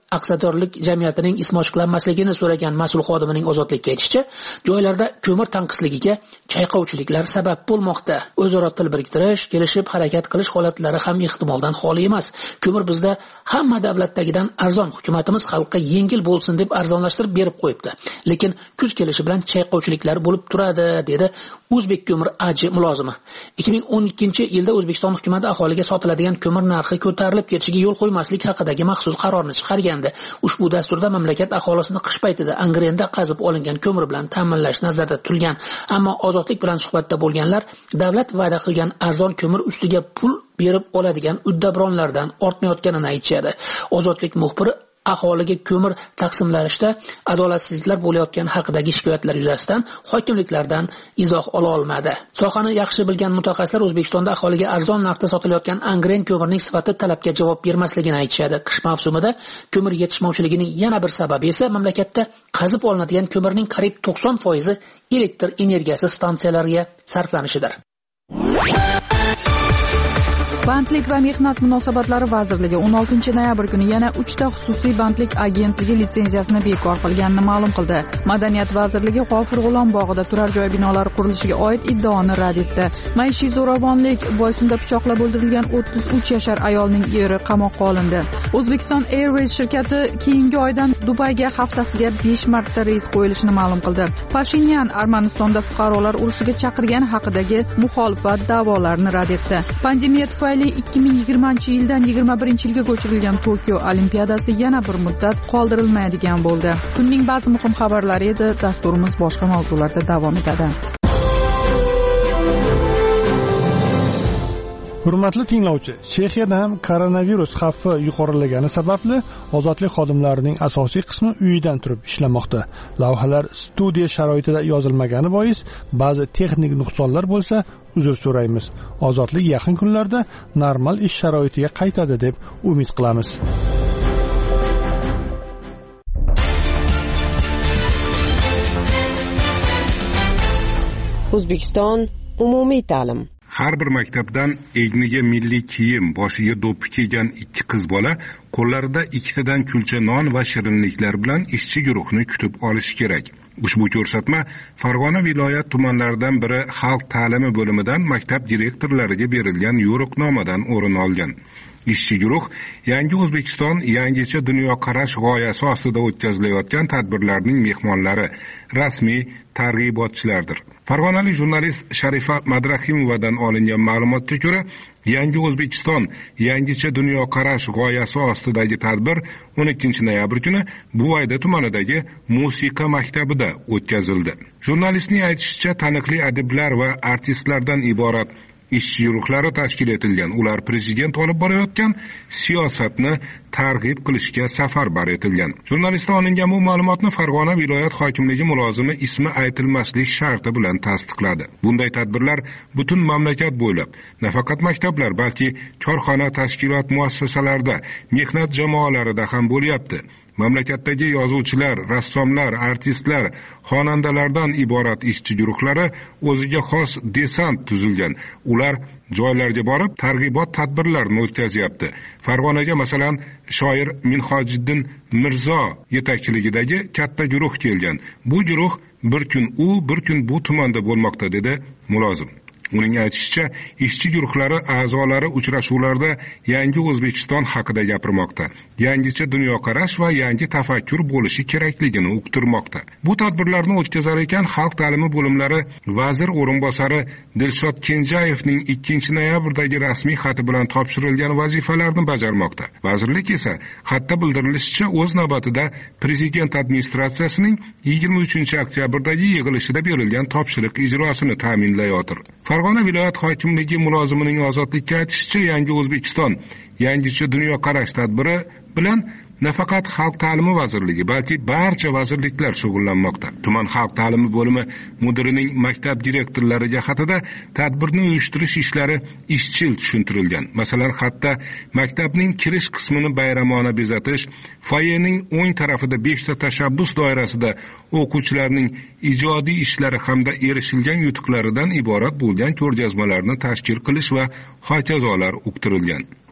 aksiyadorlik jamiyatining ismi ochiqlanmasligini so'ragan mas'ul xodimining ozodlikka aytishicha, joylarda ko'mir tanqisligiga chayqovchiliklar sabab bo'lmoqda. O'zaro til biriktirish, kelishib harakat qilish holatlari ham ehtimoldan xoli emas. Ko'mir bizda hamma davlatdagidan arzon, hukumatimiz xalqqa yengil bo'lsin deb arzonlashtirib berib qo'yibdi. Lekin kuz kelishi bilan chayqovchiliklar bo'lib turadi, dedi O'zbek ko'mir aji mulozimi. ikki ming o'n ikkinchi yilda O'zbekiston hukumati aholiga sotiladigan ko'mir narxi ko'tarilib ketishiga yo'l qo'ymaslik haqidagi maxsus qarorni chiqargandi. Ushbu dasturda mamlakat aholisini qish paytida Angrenda qazib olingan ko'mir bilan ta'minlash nazarda tutilgan. Ammo ozodlik bilan suhbatda bo'lganlar davlat va'da qilgan arzon ko'mir ustiga pul berib oladigan uddabronlardan ortmayotganini aytishadi. Ozodlik muxbiri aholiga ko'mir taqsimlanishda adolatsizliklar bo'layotgani haqidagi shikoyatlar yuzasidan hokimliklardan izoh ola olmadi. Sohani yaxshi bilgan mutaxassislar O'zbekistonda aholiga arzon narxda sotilayotgan angren ko'mirning sifati talabga javob bermasligini aytishadi. Qish mavsumida ko'mir yetishmovchiligining yana bir sababi esa mamlakatda qazib olinadigan ko'mirning qariyb to'qson foizi elektr energiyasi stansiyalariga sarflanishidir. Bandlik va mehnat munosabatlari vazirligi o'n oltinchi noyabr kuni yana uchta xususiy bandlik agentligi litsenziyasini bekor qilganini ma'lum qildi. Madaniyat vazirligi G'ofur G'ulom bog'ida turar joy binolari qurilishiga oid iddaoni rad etdi. Maishiy zo'ravonlik boisida pichoqlab o'ldirilgan o'ttiz uch yashar ayolning eri qamoqqa olindi. O'zbekiston Airways shirkati keyingi oydan Dubayga haftasiga besh marta reys qo'yilishini ma'lum qildi. Pashinyan Armanistonda fuqarolar urushiga chaqirgani haqidagi muxolifat da'volarini rad etdi. Pandemiya tufayli ikki ming yigirmanchi yildan yigirma birinchi yilga ko'chirilgan Tokio Olimpiadasi yana bir muddat qoldirilmaydigan bo'ldi. Kunning ba'zi muhim xabarlari edi. Dasturimiz boshqa mavzularda davom etadi. Hurmatli tinglovchi, Chexiyada ham koronavirus xavfi yuqorilagani sababli ozodlik xodimlarining asosiy qismi uyidan turib ishlamoqda. Lavhalar studiya sharoitida yozilmagani bois ba'zi texnik nuqsonlar bo'lsa, uzr so'raymiz. Ozodlik yaqin kunlarda normal ish sharoitiga qaytadi deb umid qilamiz. O'zbekiston umumiy ta'lim. Har bir maktabdan egniga milliy kiyim, boshiga do'ppi kiygan ikki qiz bola qo'llarida ikkitadan kulcha non va shirinliklar bilan ishchi guruhni kutib olishi kerak. Ushbu ko'rsatma Farg'ona viloyat tumanlaridan biri xalq ta'limi bo'limidan maktab direktorlariga berilgan yo'riqnomadan o'rin olgan. Ishchi guruh Yangi O'zbekiston yangicha dunyoqarash g'oyasi ostida o'tkazilayotgan tadbirlarning mehmonlari, rasmiy targ'ibotchilardir. Farg'onalik jurnalist Sharifa Madrahimovadan olingan ma'lumotga ko'ra, Yangi O'zbekiston yangicha dunyoqarash g'oyasi ostidagi tadbir o'n ikkinchi noyabr kuni Buvayda tumanidagi musiqa maktabida o'tkazildi. Jurnalistning aytishicha, taniqli adiblar va artistlardan iborat ishchi guruhlari tashkil etilgan. Ular prezident olib borayotgan siyosatni targ'ib qilishga safarbar etilgan. Jurnalistlar olingan bu ma'lumotni Farg'ona viloyat hokimligi mulozimi ismi aytilmaslik sharti bilan tasdiqladi. Bunday tadbirlar butun mamlakat bo'ylab, nafaqat maktablar, balki korxona, tashkilot muassasalarida, mehnat jamoalarida ham bo'lyapti. Mamlakatdagi yozuvchilar, rassomlar, artistlar, xonandalardan iborat ishchi guruhlari o'ziga xos desant tuzilgan. Ular joylarga borib targ'ibot tadbirlarini o'tkazyapti. Farg'onaga masalan shoir Minhojiddin Mirzo yetakchiligidagi katta guruh kelgan. Bu guruh bir kun u, bir kun bu tumanda bo'lmoqda, dedi mulozim. Uning aytishicha, ishchi guruhlari a'zolari uchrashuvlarda yangi O'zbekiston haqida gapirmoqda. Yangicha dunyoqarash va yangi tafakkur bo'lishi kerakligini uqtirmoqda. Bu tadbirlarni o'tkazar ekan xalq ta'limi bo'limlari vazir o'rinbosari Dilshod Kenjayevning ikkinchi noyabrdagi rasmiy xati bilan topshirilgan vazifalarni bajarmoqda. Vazirlik esa xatda bildirilishicha o'z navbatida prezident administratsiyasining yigirma uchinchi oktyabrdagi yig'ilishida berilgan topshiriq ijrosini ta'minlayotir. Farg'ona viloyat hokimligi mulozimining ozodlikka aytishicha, Yangi O'zbekiston yangicha dunyoqarash tadbiri bilan nafaqat xalq ta'limi vazirligi, balki barcha vazirliklar shug'ullanmoqda. Tuman xalq ta'limi bo'limi mudirining maktab direktorlariga xatida tadbirni uyushtirish ishlari izchil tushuntirilgan. Masalan, xatda maktabning kirish qismini bayramona bezatish, foyening o'ng tarafida beshta tashabbus doirasida o'quvchilarning ijodiy ishlari hamda erishilgan yutuqlaridan iborat bo'lgan ko'rgazmalarni tashkil qilish va hokazolar uqtirilgan.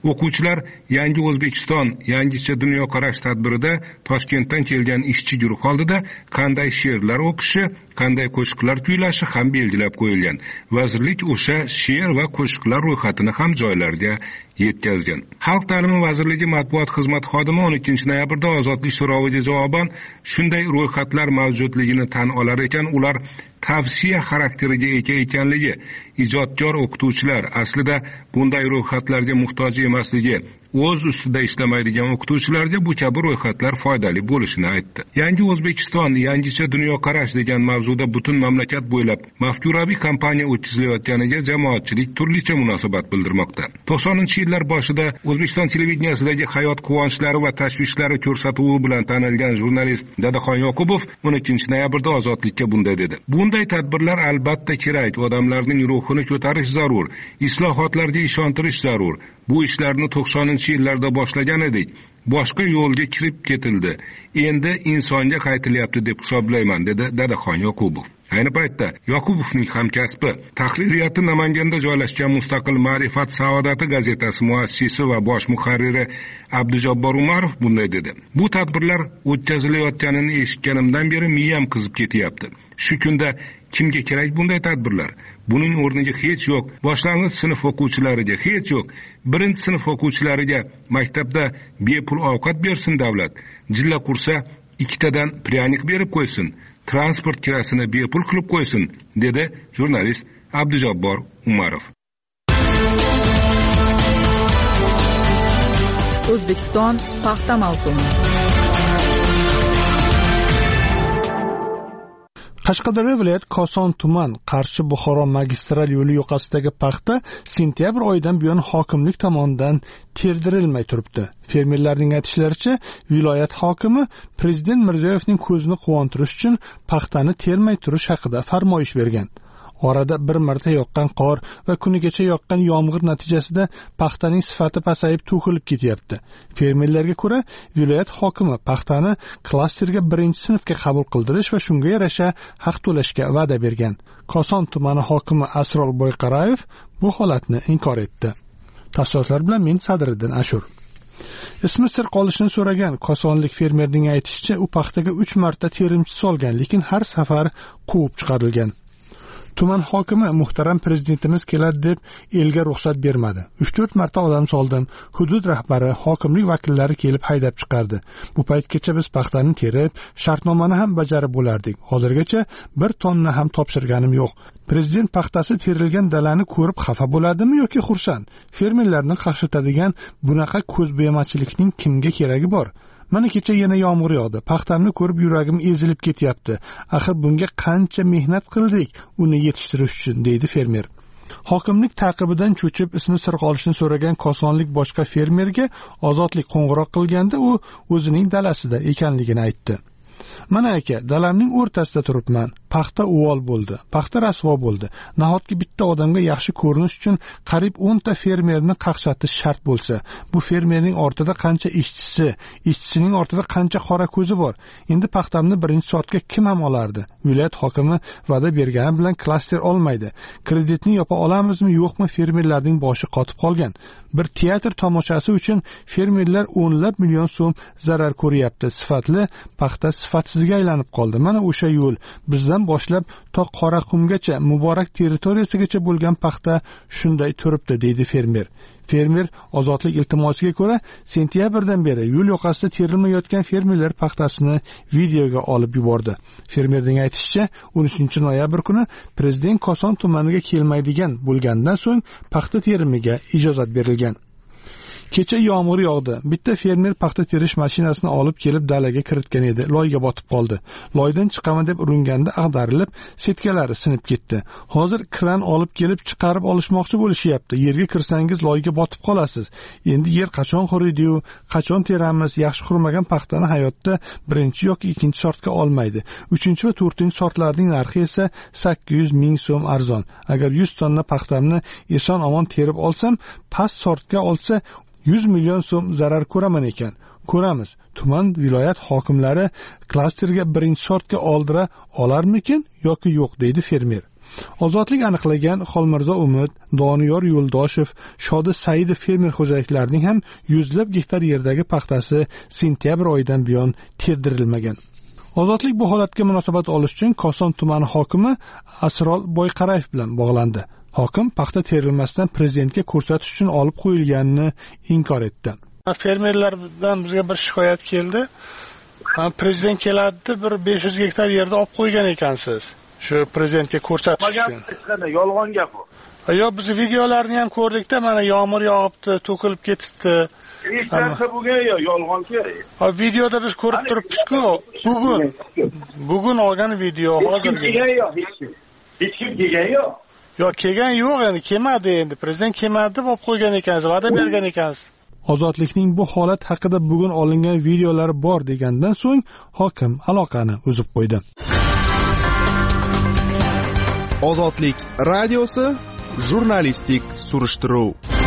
O'quvchilar Yangi O'zbekiston, yangicha dunyoqarash tadbirida Toshkentdan kelgan ishchi guruh oldida qanday she'rlar o'qishi, qanday qo'shiqlar kuylashi ham belgilab qo'yilgan. Vazirlik o'sha she'r va qo'shiqlar ro'yxatini ham joylarga yetkazgan. Xalq ta'limi vazirligi matbuot xizmati xodimi o'n ikkinchi noyabrda Ozodlik so'roviga javoban shunday ro'yxatlar mavjudligini tan olar ekan, ular tavsiya xarakteriga ega ekanligi, ijodkor o'qituvchilar aslida bunday ro'yxatlarga muhtoj emasligi, o'z ustida ishlamaydigan o'qituvchilarga bu kabi ro'yxatlar foydali bo'lishini aytdi. Yangi O'zbekiston, yangicha dunyoqarash degan mavzuda butun mamlakat bo'ylab mafkuraviy kampaniya o'tkazilayotganiga jamoatchilik turlicha munosabat bildirmoqda. to'qsoninchi yillar boshida O'zbekiston televideniyasida hayot quvonchlari va tashvishlari ko'rsatuvi bilan tanilgan jurnalist Dadaxon Yoqubov o'n ikkinchi noyabrda Ozodlikka bunday dedi. Bunday tadbirlar albatta kerak, odamlarning ruhini ko'tarish zarur, islohotlarga ishontirish zarur. Bu ishlarni to'qsoninchi yillarda boshlagan edik. Boshqa yo'lga kirib ketildi. Endi insonga qaytilyapti deb hisoblayman, dedi Dadaxon Yoqubov. Ayni paytda Yoqubovning hamkasbi, tahririyati Namanganda joylashgan Mustaqil Ma'rifat Saodati gazetasi muassisi va bosh muharriri Abdujabbor Umarov bunday dedi. Bu tadbirlar o'tkazilayotganini eshitganimdan beri miyam qizib ketyapti. Shu kunda kimga kerak bunday tadbirlar? Buning o'rniga hech yo'q, boshlang'ich sinf o'quvchilariga hech yo'q, birinchi sinf o'quvchilariga maktabda bepul ovqat bersin davlat. Jilla qursa ikkitadan pryanik berib qo'ysin, transport kirasini bepul qilib qo'ysin, dedi jurnalist Abdujabbor Umarov. O'zbekiston paxta mavsumi. Qashqadaryo viloyat Koson tuman Qarshi Buxoro magistral yo'li yoqasidagi paxta sentyabr oyidan buyon hokimlik tomonidan terdirilmay turibdi. Fermerlarning aytishlaricha, viloyat hokimi Prezident Mirziyoyevning ko'zini quvontirish uchun paxtani termay turish haqida farmoyish bergan. Orada bir marta yoqqan qor va kunigacha yoqqan yomg'ir natijasida paxtaning sifati pasayib to'kilib ketyapti. Fermerlarga ko'ra, viloyat hokimi paxtani klasterga birinchi sinfga qabul qildirish va shunga yarasha haq to'lashga va'da bergan. Koson tumani hokimi Asror Boyqarayev bu holatni inkor etdi. Tafsilotlar bilan men Sadriddin Ashur. Ismi sir qolishini so'ragan kosonlik fermerning aytishicha, u paxtaga uch marta terimchi solgan, lekin har safar quvib chiqarilgan. Tuman hokimi muhtaram prezidentimiz keladi deb elga ruxsat bermadi. uch to'rt marta odam soldim. Hudud rahbari, hokimlik vakillari kelib haydab chiqardi. Bu paytgacha biz paxtani terib, shartnomani ham bajarib bo'lardik. Hozirgacha bir tonna ham topshirganim yo'q. Prezident paxtasi terilgan dalani ko'rib xafa bo'ladimi yoki xursand? Fermerlarni qaqshatadigan bunaqa ko'zbo'yamachilikning kimga keragi bor? Mana kecha yana yomg'ir yog'di. Paxtamni ko'rib yuragim ezilib ketyapti. Axir bunga qancha mehnat qildik uni yetishtirish uchun, deydi fermer. Hokimlik taqibidan cho'chib ismi sir qolishini so'ragan kosonlik boshqa fermerga Ozodlik qo'ng'iroq qilganda u o'zining dalasida ekanligini aytdi. Mana aka, dalamning o'rtasida turibman. Paxta uvol bo'ldi. Paxta rasvo bo'ldi. Nahotki bitta odamga yaxshi ko'rinish uchun qariyb o'nta fermerni qaqshatish shart bo'lsa, bu fermerning ortida qancha ishchisi, ishchisining ortida qancha qora ko'zi bor. Endi paxtamni birinchi soatga kim ham olardi? Viloyat hokimi va'da bergani bilan klaster olmaydi. Kreditni yopa olamizmi, yo'qmi, fermerlarning boshi qotib qolgan. Bir teatr tomoshasi uchun fermerlar o'nlab million so'm zarar ko'ryapti. Sifatli paxta sifatsizga aylanib qoldi. Mana o'sha yo'l bizdan boshlab to Qoraqumgacha, Muborak territoriyasigacha bo'lgan paxta shunday turibdi, deydi fermer. Fermer Ozodlik iltimosiga ko'ra, sentyabrdan beri yo'l yoqasida terilmayotgan fermerlar paxtasini videoga olib yubordi. Fermerning aytishicha, o'n uchinchi noyabr kuni prezident Koson tumaniga kelmaydigan bo'lgandan so'ng paxta terimiga ijozat berilgan. Kecha yomg'ir yog'di. Bitta fermer paxta terish mashinasini olib kelib dalaga kiritgan edi. Loyga botib qoldi. Loydan chiqaman deb uringanda ag'darilib, setkalari sinib ketdi. Hozir kran olib kelib chiqarib olishmoqchi bo'lishyapti. Yerga kirsangiz loyga botib qolasiz. Endi yer qachon quriydi-yu, qachon teramiz? Yaxshi qurmagan paxtani hayotda birinchi yoki ikkinchi sortga olmaydi. uchinchi va to'rtinchi sortlarning narxi esa sakkiz yuz ming so'm arzon. Agar yuz tonna paxtamni eson omon terib olsam, past sortga olsa yuz million so'm zarar ko'raman ekan. Ko'ramiz. Tuman viloyat hokimlari klasterga birinchi sortga oldira olarmikin yoki yo'q, deydi fermer. Ozodlik aniqlagan Xolmirzo Umid, Doniyor Yo'ldoshev, Shodi Saidov fermer xo'jaliklarining ham yuzlab gektar yerdagi paxtasi sentyabr oyidan buyon terdirilmagan. Ozodlik bu holatga munosabat olish uchun Koson tumani hokimi Asrol Boyqarayev bilan bog'landi. Hokim paxta terilmasdan prezidentga ko'rsatish uchun olib qo'yilganini inkor etdi. Fermerlardan bizga bir shikoyat keldi. Prezident keladi, bir besh yuz gektar yerda olib qo'ygan ekansiz. Shu prezidentga ko'rsatish uchun. Yolg'on gap bu. Yo, biz videolarni ham ko'rdik-da, mana yomg'ir yog'ibdi, to'kilib ketibdi. Hech narsa bo'lgan yo, yolg'onchi. Ha, videoda biz ko'rib turibmiz-ku. Bugun bugun olgan video hozir. Kelgan yo, hech kim. Hech kim kelgan yo. Yo, kelgan yo'q, endi kelmadi endi. Prezident kelmadi deb olib qo'ygan ekansiz, va'da bergan ekansiz. Ozodlikning bu holat haqida bugun olingan videolari bor degandan so'ng hokim aloqani uzib qo'ydi. Ozodlik radiosi jurnalistik surishtiruv.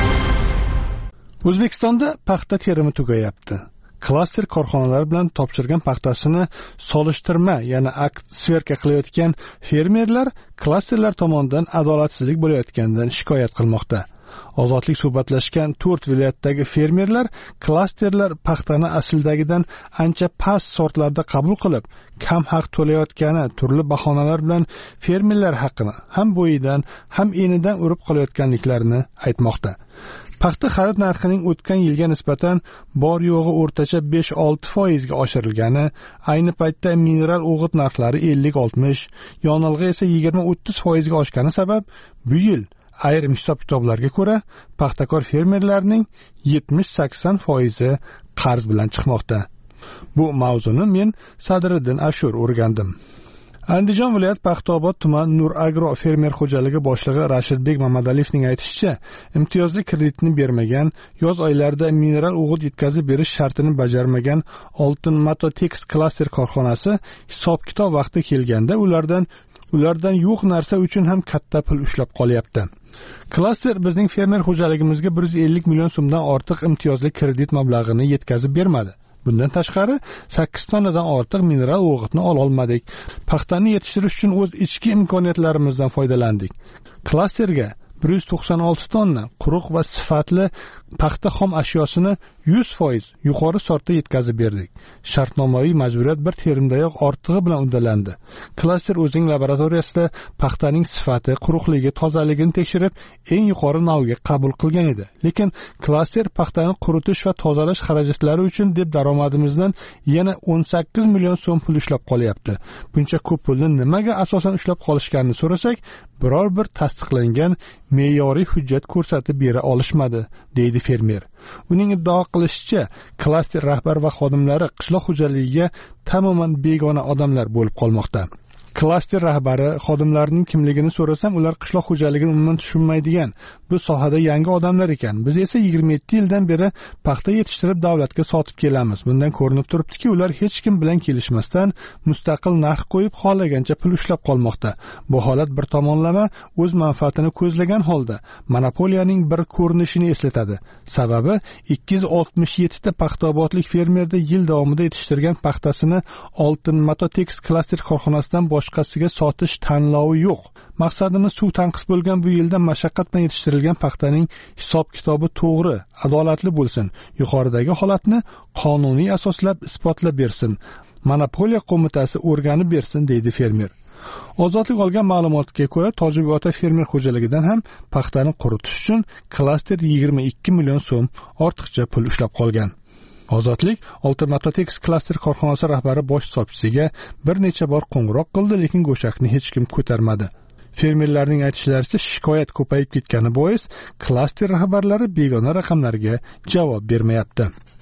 O'zbekistonda paxta terimi tugayapti. Klaster korxonalar bilan topshirgan paxtasini solishtirma, ya'ni akt sverka qilayotgan fermerlar klasterlar tomonidan adolatsizlik bo'layotganidan shikoyat qilmoqda. Ozodlik suhbatlashgan to'rt viloyatdagi fermerlar klasterlar paxtani aslidagidan ancha past sortlarda qabul qilib, kam haq to'layotgani turli bahonalar bilan fermerlar haqqini ham bo'yidan, ham enidan urib qolayotganliklarini aytmoqda. Paxta xarid narxining o'tgan yilga nisbatan bor yo'g'i o'rtacha besh olti foiz ga oshirilgani, ayni paytda mineral o'g'it narxlari ellik oltmish, yonilg'i esa yigirma o'ttiz foiz ga oshgani sabab bu yil ayrim hisob-kitoblarga ko'ra paxtakor fermerlarning yetmish sakson foizi qarz bilan chiqmoqda. Bu mavzuni men Sadriddin Ashur o'rgandim. Andijon viloyat Paxtaobod tuman Nur Agro fermer xo'jaligi boshlig'i Rashidbek Mamadaliyevning aytishicha, imtiyozli kreditni bermagan, yoz oylarida mineral o'g'it yetkazib berish shartini bajarmagan Oltin Matotex klaster korxonasi hisob-kitob vaqti kelganda ulardan ulardan yo'q narsa uchun ham katta pul ushlab qolyapti. Klaster bizning fermer xo'jaligimizga bir yuz ellik million so'mdan ortiq imtiyozli kredit mablag'ini yetkazib bermadi. Bundan tashqari sakkiz tonnadan ortiq mineral o'g'itni ola olmadik. Paxtani yetishtirish uchun o'z ichki imkoniyatlarimizdan foydalandik. Klasterga bir yuz to'qson olti tonna quruq va sifatli paxta xom ashyosini yuz foiz yuqori sortda yetkazib berdik. Shartnomaviy majburiyat bir terimdayoq ortig'i bilan uddalandi. Klaster o'zining laboratoriyasida paxtaning sifati, quruqligi, tozaligini tekshirib, eng yuqori navga qabul qilgan edi. Lekin klaster paxtani quritish va tozalash xarajatlari uchun deb daromadimizdan yana o'n sakkiz million so'm pul ushlab qolyapti. Buncha ko'p pulni nimaga asosan ushlab qolishganini so'rasak, biror bir tasdiqlangan me'yoriy hujjat ko'rsatib bera olishmadi, deydi fermer. Uning iddao qilishicha, klaster rahbar va xodimlari qishloq xo'jaligiga tamoman begona odamlar bo'lib qolmoqda. Klaster rahbari xodimlarining kimligini so'rasam, ular qishloq xo'jaligini umuman tushunmaydigan, bu sohada yangi odamlar ekan. Biz esa yigirma yetti yildan beri paxta yetishtirib davlatga sotib kelamiz. Bundan ko'rinib turibdiki, ular hech kim bilan kelishmasdan mustaqil narx qo'yib, xohlagancha pul ushlab qolmoqda. Bu holat bir tomonlama o'z manfaatini ko'zlagan holda monopoliyaning bir ko'rinishini eslatadi. Sababi ikki yuz oltmish yetti ta paxtaobodlik fermerda yil davomida yetishtirgan paxtasini Oltin Matotex klaster korxonasidan boshqasiga sotish tanlovi yo'q. Maqsadimiz suv tanqis bo'lgan bu yilda mashaqqat bilan yetishtirilgan paxtaning hisob-kitobi to'g'ri, adolatli bo'lsin. Yuqoridagi holatni qonuniy asoslab isbotlab bersin. Monopoliya qo'mitasi o'rganib bersin, deydi fermer. Ozodlik olgan ma'lumotga ko'ra, Tojibek ota fermer xo'jaligidan ham paxtani quritish uchun klaster yigirma ikki million so'm ortiqcha pul ushlab qolgan. Ozodlik Oltin Matotex klaster korxonasi rahbari bosh hisobchisiga bir necha bor qo'ng'iroq qildi, lekin go'shakni hech kim ko'tarmadi. Fermerlarning aytishlaricha, shikoyat ko'payib ketgani bois klaster rahbarlari begona raqamlarga javob bermayapti.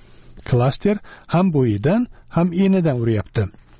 Klaster ham bo'yidan, ham enidan uryapti.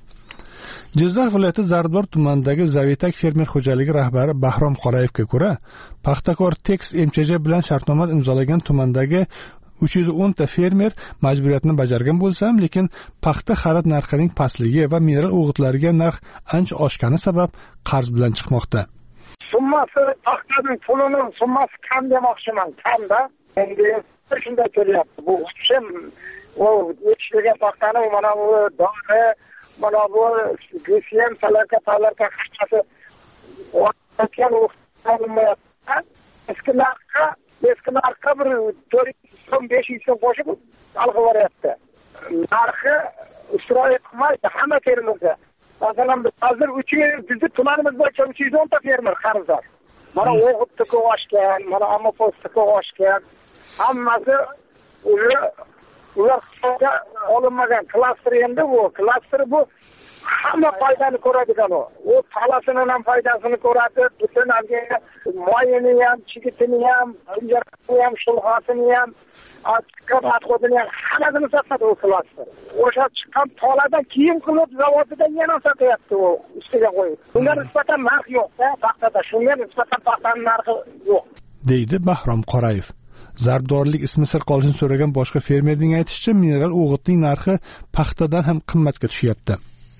Jizzax viloyati Zarbdor tumanidagi Zavitak fermer xo'jaligi rahbari Bahrom Qorayevga ko'ra, paxtakor Tex M C J bilan shartnoma imzolagan tumandagi uch yuz o'n ta fermer majburiyatni bajargan bo'lsam, lekin paxta xarid narxining pastligi va mineral o'g'itlarga narx ancha oshgani sabab qarz bilan chiqmoqda. Summasi paxtaning pulining summasi kam demoqchiman, kamda. Endi shunday kelyapti. Bu uchun u yetishtirgan paxtani mana bu dori, mana bu G S M salarga salarga qachasi o'tgan o'qitolmayapti. Eski narxga, eski narxga bir to'rt yuz so'm, besh yuz so'm qo'shib alg'iboryapti. Narxi isroil qilmaydi hamma fermerda. Masalan, hozir uch yuz bizni tumanimiz bo'yicha uch yuz o'n ta fermer qarzdor. Mana O'g'itniki oshgan, mana Amapostniki oshgan. Hammasi ular ular hisobga olinmagan klaster endi bu. Klaster bu hamma foydani ko'radigan u. U talasining ham foydasini ko'radi, butun moyini ham, chigitini ham, pinjarasini ham, shulg'asini ham, chiqqan atxodini ham hammasini sotadi u klaster. O'sha chiqqan taladan kiyim qilib zavodidan yana sotyapti u ustiga qo'yib. Bunga nisbatan narx yo'q-da, paxtada shunga nisbatan paxtaning narxi yo'q. deydi Bahrom Qorayev. Zarbdorlik ismi sir qolishini so'ragan boshqa fermerning aytishicha, mineral o'g'itning narxi paxtadan ham qimmatga tushyapti.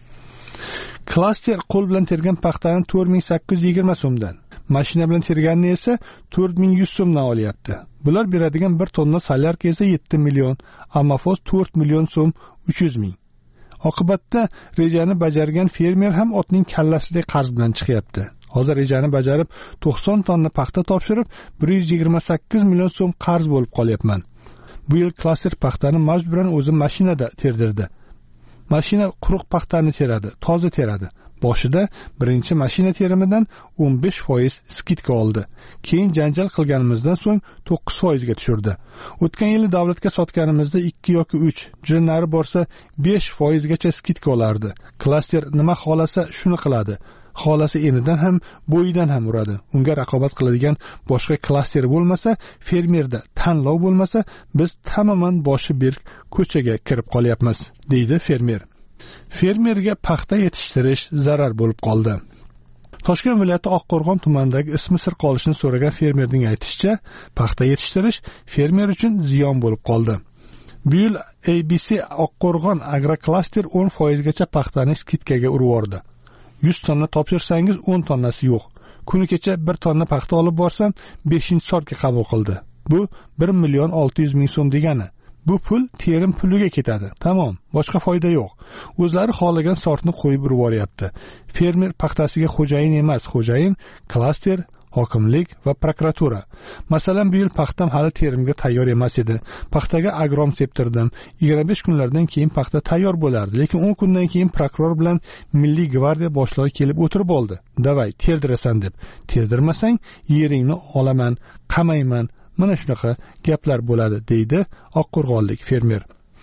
Klaster qo'l bilan tergan paxtani to'rt ming sakkiz yuz yigirma so'mdan, mashina bilan terganini esa to'rt ming yuz so'mdan olyapti. Bular beradigan bir tonna solyarka esa yetti million, Amafos to'rt million so'm uch yuz ming. Oqibatda rejani bajargan fermer ham otning kallasidek qarz bilan chiqyapti. Hozir rejani bajarib to'qson tonna paxta topshirib bir yuz yigirma sakkiz million so'm qarz bo'lib qolyapman. Bu yil klaster paxtani majburan o'zi mashinada terdirdi. Mashina quruq paxtani teradi, toza teradi. Boshida birinchi mashina terimidan o'n besh foiz skidka oldi. Keyin janjal qilganimizdan so'ng to'qqiz foiz ga tushirdi. O'tgan yili davlatga sotganimizda ikki yoki uch, juda nari borsa besh foiz gacha skidka olardi. Klaster nima xolasa shuni qiladi. Xolasi enidan ham, bo'yidan ham uradi. Unga raqobat qiladigan boshqa klaster bo'lmasa, fermerda tanlov bo'lmasa, biz tamoman boshi berk ko'chaga kirib qolyapmiz, deydi fermer. Fermerga paxta yetishtirish zarar bo'lib qoldi. Toshkent viloyati Oqqo'rg'on tumanidagi ismi sir qolishini so'ragan fermerning aytishicha, paxta yetishtirish fermer uchun ziyon bo'lib qoldi. Bu yil A B C Oqqo'rg'on agroklaster o'n foiz gacha paxtani skidkaga urvordi. yuz tonna topshirsangiz o'n tonnasi yo'q. Kuni kecha bir tonna paxta olib borsam beshinchi sortga qabul qildi. Bu bir million olti yuz ming so'm degani. Bu pul terim puliga ketadi. Tamom, boshqa foyda yo'q. O'zlari xohlagan sortni qo'yib urvoryapti. Fermer paxtasiga xo'jayin emas, xo'jayin klaster, hokimlik va prokuratura. Masalan, bu yil paxtam hali terimga tayyor emas edi. Paxtaga agrom septirdim. yigirma besh kunlardan keyin paxta tayyor bo'lardi, lekin o'n kundan keyin prokuror bilan Milliy gvardiya boshlig'i kelib o'tirib oldi. Davay, terdirasan deb. Terdirmasang, yeringni olaman, qamayman. Mana shunaqa gaplar bo'ladi, deydi Oqqo'rg'onlik fermer.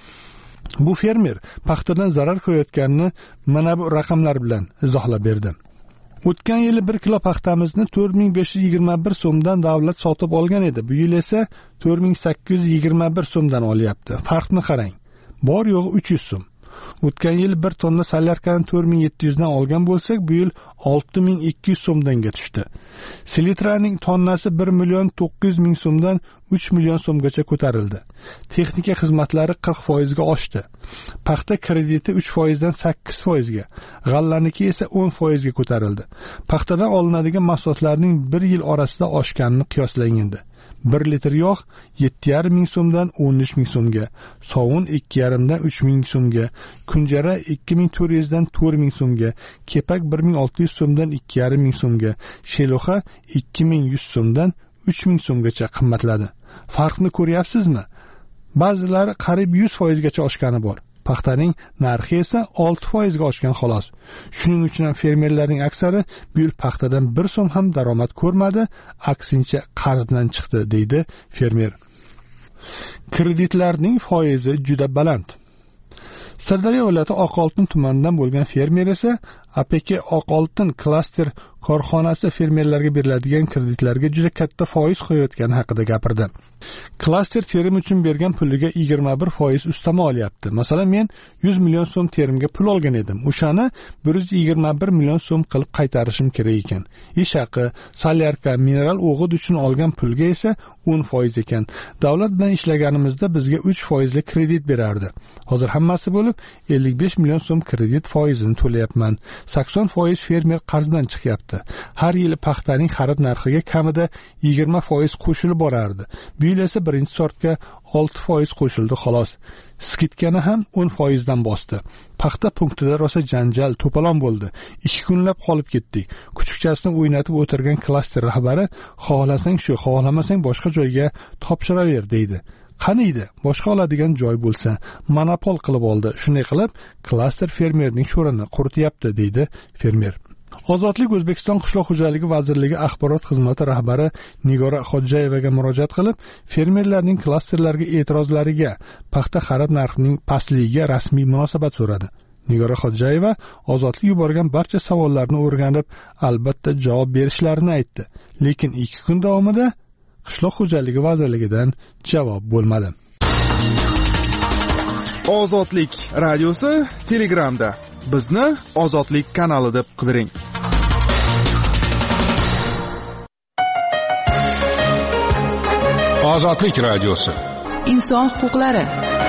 Bu fermer paxtadan zarar ko'rayotganini mana bu raqamlar bilan izohlab berdi. O'tgan yili bir kilo paxtamizni to'rt ming besh yuz yigirma bir so'mdan davlat sotib olgan edi. Bu yil esa to'rt ming sakkiz yuz yigirma bir so'mdan olyapti. Farqni qarang. Bor yo'g'i uch yuz so'm. O'tgan yil bir tonna solyarkani to'rt ming yetti yuz dan olgan bo'lsak, bu yil olti ming ikki yuz so'mdanga tushdi. Selitraning tonnasi bir million to'qqiz yuz ming so'mdan uch million so'mgacha ko'tarildi. Texnika xizmatlari qirq foiz ga oshdi. Paxta krediti uch foiz dan sakkiz foiz ga, g'allaniki esa o'n foiz ga ko'tarildi. Paxtadan olinadigan mahsulotlarning bir yil orasida oshganini qiyoslanganda bir litr yog' yetti yarim ming so'mdan o'n uch ming so'mga, sovun ikki yarim dan uch ming so'mga, kunjara ikki ming to'rt yuz dan to'rt ming so'mga, kepak bir ming olti yuz so'mdan ikki yarim ming so'mga, sheluxa ikki ming yuz so'mdan uch ming so'mgacha qimmatladi. Farqni ko'ryapsizmi? Ba'zilari qariyb yuz foiz gacha oshgani bor. Paxtaning narxi esa olti foiz ga oshgan xolos. Shuning uchun ham fermerlarning aksari bu yil paxtadan bir so'm ham daromad ko'rmadi, aksincha qarz bilan chiqdi, deydi fermer. Kreditlarning foizi juda baland. Sirdaryo viloyati Oqoltin tumanidan bo'lgan fermer esa A P K Oqoltin klaster korxonasi fermerlarga beriladigan kreditlarga juda katta foiz qo'yayotgani haqida gapirdi. Klaster terim uchun bergan puliga yigirma bir foiz ustama olyapti. Masalan, men yuz million so'm terimga pul olgan edim. O'shani bir yuz yigirma bir million so'm qilib qaytarishim kerak ekan. Ish haqi, solyarka, mineral o'g'it uchun olgan pulga esa o'n foiz ekan. Davlat bilan ishlaganimizda bizga uch foizli kredit berardi. Hozir hammasi bo'lib ellik besh million so'm kredit foizini to'layapman. sakson foiz fermer qarz bilan chiqyapti. bermoqda. Har yili paxtaning xarid narxiga kamida yigirma foiz qo'shilib borardi. Bu yil esa birinchi sortga olti foiz qo'shildi xolos. Skitkani ham o'n foiz dan bosdi. Paxta punktida rosa janjal, to'polon bo'ldi. ikki kunlab qolib ketdik. Kuchukchasini o'ynatib o'tirgan klaster rahbari xohlasang shu, xohlamasang boshqa joyga topshiraver deydi. Qaniydi, boshqa oladigan joy bo'lsa, monopol qilib oldi. Shunday qilib, klaster fermerning sho'rini qurityapti, deydi fermer. Ozodlik O'zbekiston Qishloq xo'jaligi vazirligi axborot xizmati rahbari Nigora Xodjayevaga murojaat qilib, fermerlarning klasterlarga e'tirozlariga, paxta xarid narxining pastligiga rasmiy munosabat so'radi. Nigora Xodjayeva Ozodlik yuborgan barcha savollarni o'rganib, albatta javob berishlarini aytdi. Lekin ikki kun davomida Qishloq xo'jaligi vazirligidan javob bo'lmadi. Ozodlik radiosi Telegramda. Bizni Ozodlik kanali deb qidiring. Ozodlik radiosi. Inson huquqlari.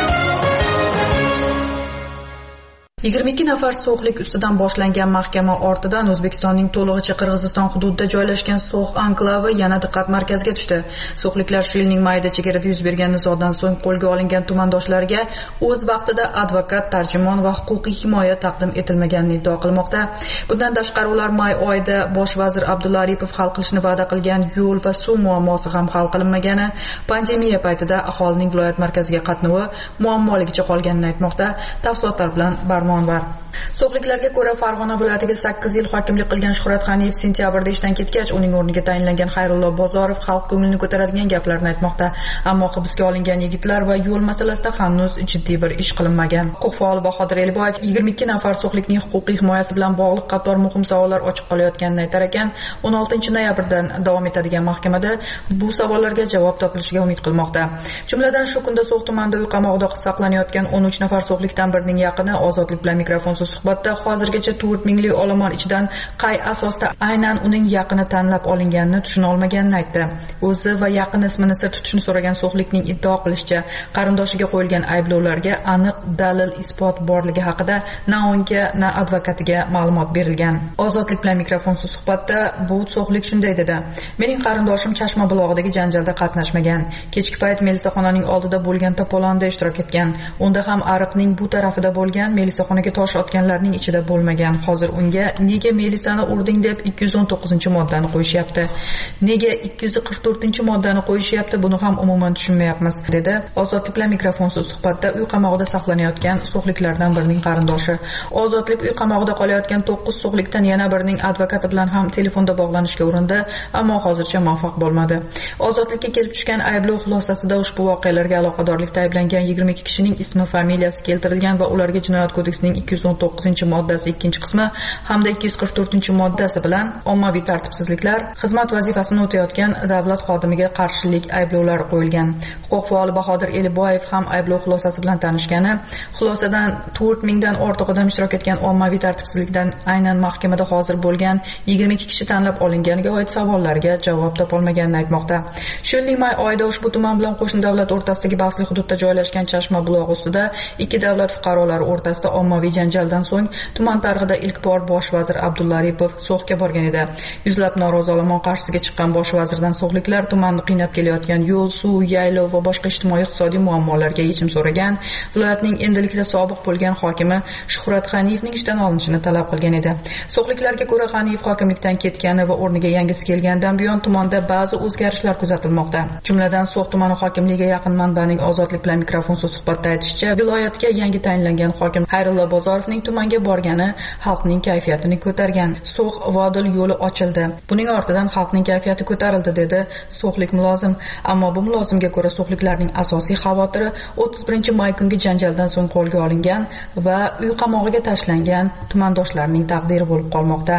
yigirma ikki nafar so'xlik ustidan boshlangan mahkama ortidan O'zbekistonning to'lig'icha Qirg'iziston hududida joylashgan So'x anklavi yana diqqat markaziga tushdi. So'xliklar shu yilning mayida chegarada yuz bergan nizodan so'ng qo'lga olingan tumandoshlarga o'z vaqtida advokat, tarjimon va huquqiy himoya taqdim etilmaganini iddao qilmoqda. Bundan tashqari ular may oyida bosh vazir Abdulla Aripov hal qilishni va'da qilgan yo'l va suv muammosi ham hal qilinmagani, pandemiya paytida aholining viloyat markaziga qatnovi muammoligicha qolganini aytmoqda. Tafsilotlar bilan Barmo So'xliklarga ko'ra Farg'ona viloyatiga sakkiz yil hokimlik qilgan Shuhrat G'aniyev sentyabrda ishdan ketgach, uning o'rniga tayinlangan Xayrullo Bozorov xalq ko'nglini ko'taradigan gaplarni aytmoqda. Ammo hibsga olingan yigitlar va yo'l masalasida hanuz jiddiy bir ish qilinmagan. Huquq faoli Bahodir Eliboyev yigirma ikki nafar so'xlikning huquqiy himoyasi bilan bog'liq qator muhim savollar ochiq qolayotganini aytar ekan. o'n oltinchi noyabrdan davom etadigan mahkamada bu savollarga javob topilishiga umid qilmoqda. Jumladan shu kunda So'x tumanida uy qamoqida saqlanayotgan o'n uch nafar so'xlikdan birining yaqini Ozodlik bilan mikrofonsiz suhbatda hozirgacha to'rt minglik olomon ichidan qay asosda aynan uning yaqini tanlab olinganini tushuna olmaganini aytdi. O'zi va yaqin ismini sir tutishni so'ragan so'xlikning iddao qilishicha, qarindoshiga qo'yilgan ayblovlarga aniq dalil isbot borligi haqida na unga, na advokatiga ma'lumot berilgan. Ozodlik bilan mikrofonsiz suhbatda bu so'xlik shunday dedi: "Mening qarindoshim Chashma bulog'idagi janjalda qatnashmagan. Kechki payt melisaxonaning oldida bo'lgan to'polonda ishtirok etgan. Unda ham ariqning bu tarafida bo'lgan, melisaxonaga tosh otganlarning ichida bo'lmagan. Hozir unga nega melisani urding deb ikki yuz o'n to'qqizinchi moddani qo'yishyapti. Nega ikki yuz qirq to'rtinchi moddani qo'yishyapti, buni ham umuman tushunmayapmiz", dedi Ozodlik bilan mikrofonsiz suhbatda uy qamoqida saqlanayotgan so'xliklardan birining qarindoshi. Ozodlik uy qamoqida qolayotgan to'qqiz so'xlikdan yana birining advokati bilan ham telefonda bog'lanishga urindi, ammo hozircha muvaffaq bo'lmadi. Ozodlikka kelib tushgan ayblov xulosasida ushbu voqealarga aloqadorlikda ayblangan yigirma ikki kishining ismi, familiyasi keltirilgan va ularga jinoyat kodeksining ikki yuz o'n to'qqizinchi moddasi ikkinchi qismi hamda ikki yuz qirq to'rtinchi moddasi bilan ommaviy tartibsizliklar, xizmat vazifasini o'tayotgan davlat xodimiga qarshilik ayblovlari qo'yilgan. Huquq faoli Bahodir Eliboyev ham ayblov xulosasi bilan tanishgani, xulosadan to'rt mingdan ortiq odam ishtirok etgan ommaviy tartibsizlikdan aynan mahkamada hozir bo'lgan yigirma ikki kishi tanlab olinganiga oid savollarga javob topolmaganini aytmoqda. Shu yilning may oyida ushbu tuman bilan qo'shni davlat o'rtasidagi bahsli hududda joylashgan Chashma bulog'i ustida ikki davlat fuqarolari o'rtasida ommaviy janjaldan so'ng tuman tarixida ilk bor bosh vazir Abdulla Aripov So'xga borgan edi. Yuzlab norozi olomon qarshisiga chiqqan bosh vazirdan so'xliklar tumanni qiynab kelayotgan yo'l, suv, yaylov va boshqa ijtimoiy iqtisodiy muammolarga yechim so'ragan. Viloyatning endilikda sobiq bo'lgan hokimi Shuhrat G'aniyevning ishdan olinishini talab qilgan edi. So'xliklarga ko'ra G'aniyev hokimlikdan ketgani va o'rniga yangisi kelgandan buyon tumanda ba'zi o'zgarishlar kuzatilmoqda. Jumladan So'x tumani hokimligiga yaqin manbaning Ozodlik bilan mikrofonsiz suhbatda aytishicha, viloyatga yangi tayinlangan hokim Xayrullo Bozorovning tumanga borgani xalqning kayfiyatini ko'targan. So'x Vodil yo'li ochildi. Buning ortidan xalqning kayfiyati ko'tarildi, dedi so'xlik mulozim. Ammo bu mulozimga ko'ra so'xliklarning asosiy xavotiri o'ttiz birinchi may kungi janjaldan so'ng qo'lga olingan va uy qamog'iga tashlangan tumandoshlarning taqdiri bo'lib qolmoqda.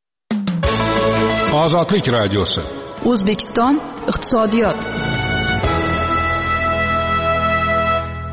Ozodlik radiosi. O'zbekiston iqtisodiyot.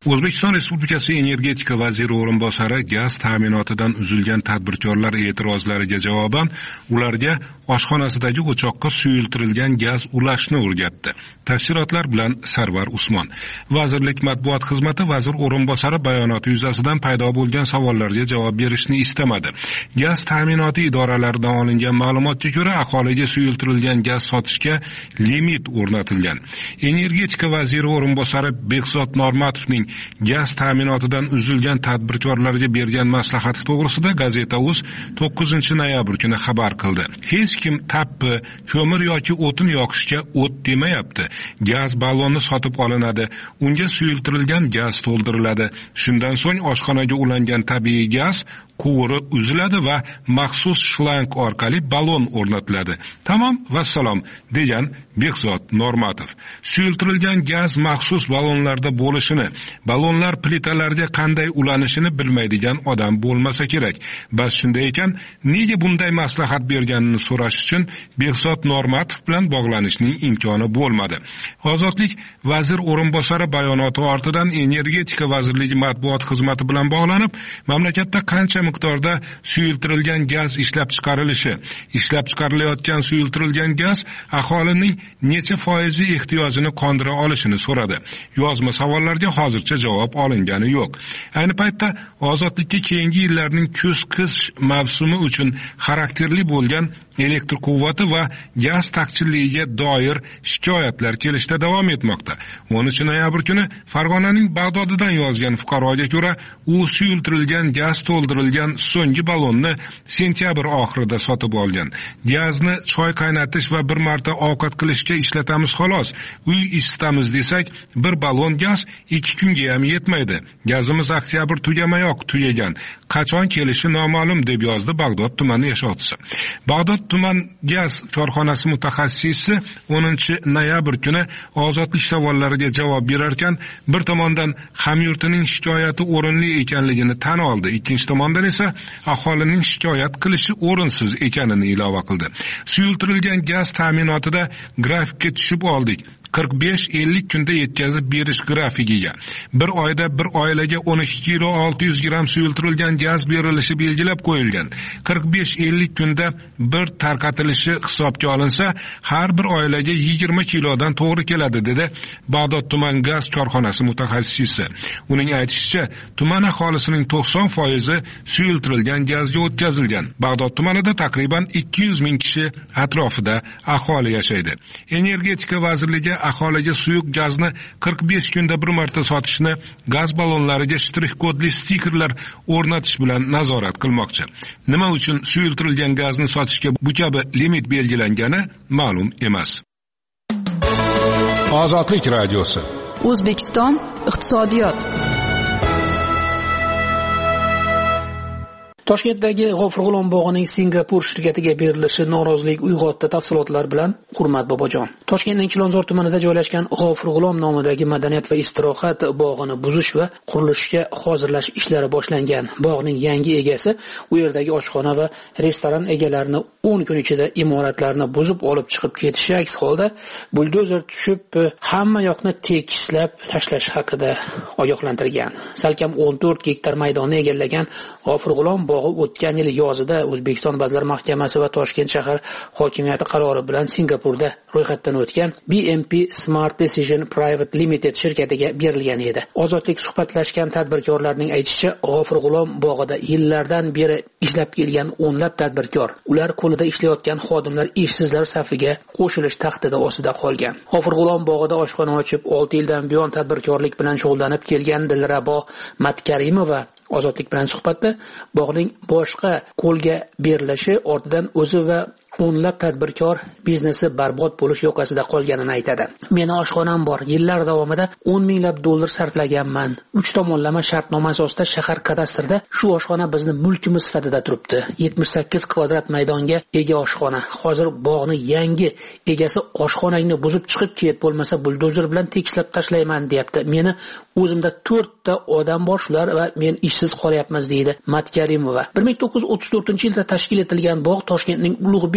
O'zbekiston Respublikasi energetika vaziri o'rinbosari gaz ta'minotidan uzilgan tadbirkorlar e'tirozlariga javoban ularga oshxonasidagi o'choqqa suyultirilgan gaz ulashni o'rgatdi. Tafsilotlar bilan Sarvar Usmon. Vazirlik matbuot xizmati vazir o'rinbosari bayonoti yuzasidan paydo bo'lgan savollarga javob berishni istamadi. Gaz ta'minoti idoralaridan olingan ma'lumotga ko'ra, aholiga suyultirilgan gaz sotishga limit o'rnatilgan. Energetika vaziri o'rinbosari Behzod Normatovning gaz ta'minotidan uzilgan tadbirkorlarga bergan maslahati to'g'risida Gazeta.uz to'qqizinchi noyabr kuni xabar qildi. Hech kim tappi, ko'mir yoki o'tin yoqishga o't demayapti. Gaz balloni sotib olinadi, unga suyultirilgan gaz to'ldiriladi. Shundan so'ng oshxonaga ulangan tabiiy gaz quvuri uziladi va maxsus shlang orqali ballon o'rnatiladi. Tamom va salom, degan Behzod Normatov. Suyultirilgan gaz maxsus ballonlarda bo'lishini, ballonlar plitalarga qanday ulanishini bilmaydigan odam bo'lmasa kerak. Bas shunday ekan, nega bunday maslahat berganini so'rash uchun Behzod Normatov bilan bog'lanishning imkoni bo'lmadi. Ozodlik vazir o'rinbosari bayonoti ortidan Energetika vazirligi matbuot xizmati bilan bog'lanib, mamlakatda qancha miqdorda suyultirilgan gaz ishlab chiqarilishi, ishlab chiqarilayotgan suyultirilgan gaz aholining necha foizi ehtiyojini qondira olishini so'radi. Yozma savollarga hozircha javob olingani yo'q. Ayni paytda ozodlikka keyingi yillarning kuz-qish mavsumi uchun xarakterli bo'lgan elektr quvvati va gaz taqchilligiga doir shikoyatlar kelishda davom etmoqda. o'ninchi noyabr kuni Farg'onaning Bag'dodidan yozgan fuqaroga ko'ra, u suyultirilgan gaz to'ldirilgan so'nggi ballonni sentyabr oxirida sotib olgan. Gazni choy qaynatish va bir marta ovqat qilishga ishlatamiz xolos. Uy isitamiz desak, bir ballon gaz ikki kunga ham yetmaydi. Gazimiz oktyabr tugamayoq tugagan. Qachon kelishi noma'lum, deb yozdi Bag'dod tumani yashovchisi. Bag'dod tuman gaz korxonasi mutaxassisi o'ninchi noyabr kuni ozodlik savollariga javob berarkan, bir tomondan hamyurtining shikoyati o'rinli ekanligini tan oldi, ikkinchi tomondan esa aholining shikoyat qilishi o'rinsiz ekanini ilova qildi. Suyultirilgan gaz ta'minotida grafikka tushib oldik. qirq besh ellik kunda yetkazib berish grafikiga. Bir oyda bir oilaga o'n ikki kilo olti yuz gramm suyultirilgan gaz berilishi belgilab qo'yilgan. qirq besh ellik kunda bir tarqatilishi hisobga olinsa, har bir oilaga yigirma kilodan to'g'ri keladi, dedi Bag'dod tuman gaz korxonasi mutaxassisi. Uning aytishicha, tuman aholisining to'qson foizi suyultirilgan gazga o'tkazilgan. Bag'dod tumanida taqriban ikki yuz ming kishi atrofida aholi yashaydi. Energetika vazirligi aholiga suyuq gazni qirq besh kunda bir marta sotishni, gaz ballonlariga shtrix kodli stikerlar o'rnatish bilan nazorat qilmoqchi. Nima uchun suyultirilgan gazni sotishga bu kabi limit belgilangani ma'lum emas. Ozodlik radiosi. O'zbekiston iqtisodiyot. Toshkentdagi G'ofur G'ulom bog'ining Singapur shirkatiga berilishi norozilik uyg'otdi. Tafsilotlar bilan Hurmat Bobojon. Toshkentning Chilonzor tumanida joylashgan G'ofur G'ulom nomidagi madaniyat va istirohat bog'ini buzish va qurilishga hozirlash ishlari boshlangan. Bog'ning yangi egasi u yerdagi oshxona va restoran egalarini o'n kun ichida imoratlarni buzib olib chiqib ketishi aks holda buldozer tushib hamma yoqni tekislab tashlash haqida ogohlantirgan. Salkam o'n to'rt gektar maydonni egallagan G'ofur G'ulom bog'i o'tgan yil yozida O'zbekiston Vazirlar Mahkamasi va Toshkent shahar hokimiyati qarori bilan Singapurda ro'yxatdan o'tgan B M P Smart Decision Private Limited shirkatiga berilgan edi. Ozodlik suhbatlashgan tadbirkorlarning aytishicha, G'ofur G'ulom bog'ida yillardan beri ishlab kelgan o'nlab tadbirkor, ular qo'lida ishlayotgan xodimlar ishsizlar safiga qo'shilish tahdidi ostida qolgan. G'ofur G'ulom bog'ida oshxona ochib olti yildan buyon tadbirkorlik bilan shug'ullanib kelgan Dilrabo Matkarimova Ozodlik bilan suhbatda bog'ning boshqa qo'lga berilishi ortidan o'zi va o'nlab tadbirkor biznesi barbod bo'lish yoqasida qolganini aytadi. Meni oshxonam bor. Yillar davomida o'n minglab dollar sarflaganman. uch tomonlama shartnoma asosida shahar kadastrida shu oshxona bizni mulkimiz sifatida turibdi. yetmish sakkiz kvadrat maydonga ega oshxona. Hozir bog'ni yangi egasi oshxonangni buzib chiqib ket, bo'lmasa buldozer bilan tekislab tashlayman, deyapti. Meni o'zimda to'rtta odam bor, shular va men ishsiz qolyapmiz, deydi Matkarimova. bir ming to'qqiz yuz o'ttiz to'rtinchi yilda tashkil etilgan bog' Toshkentning Ulug'bek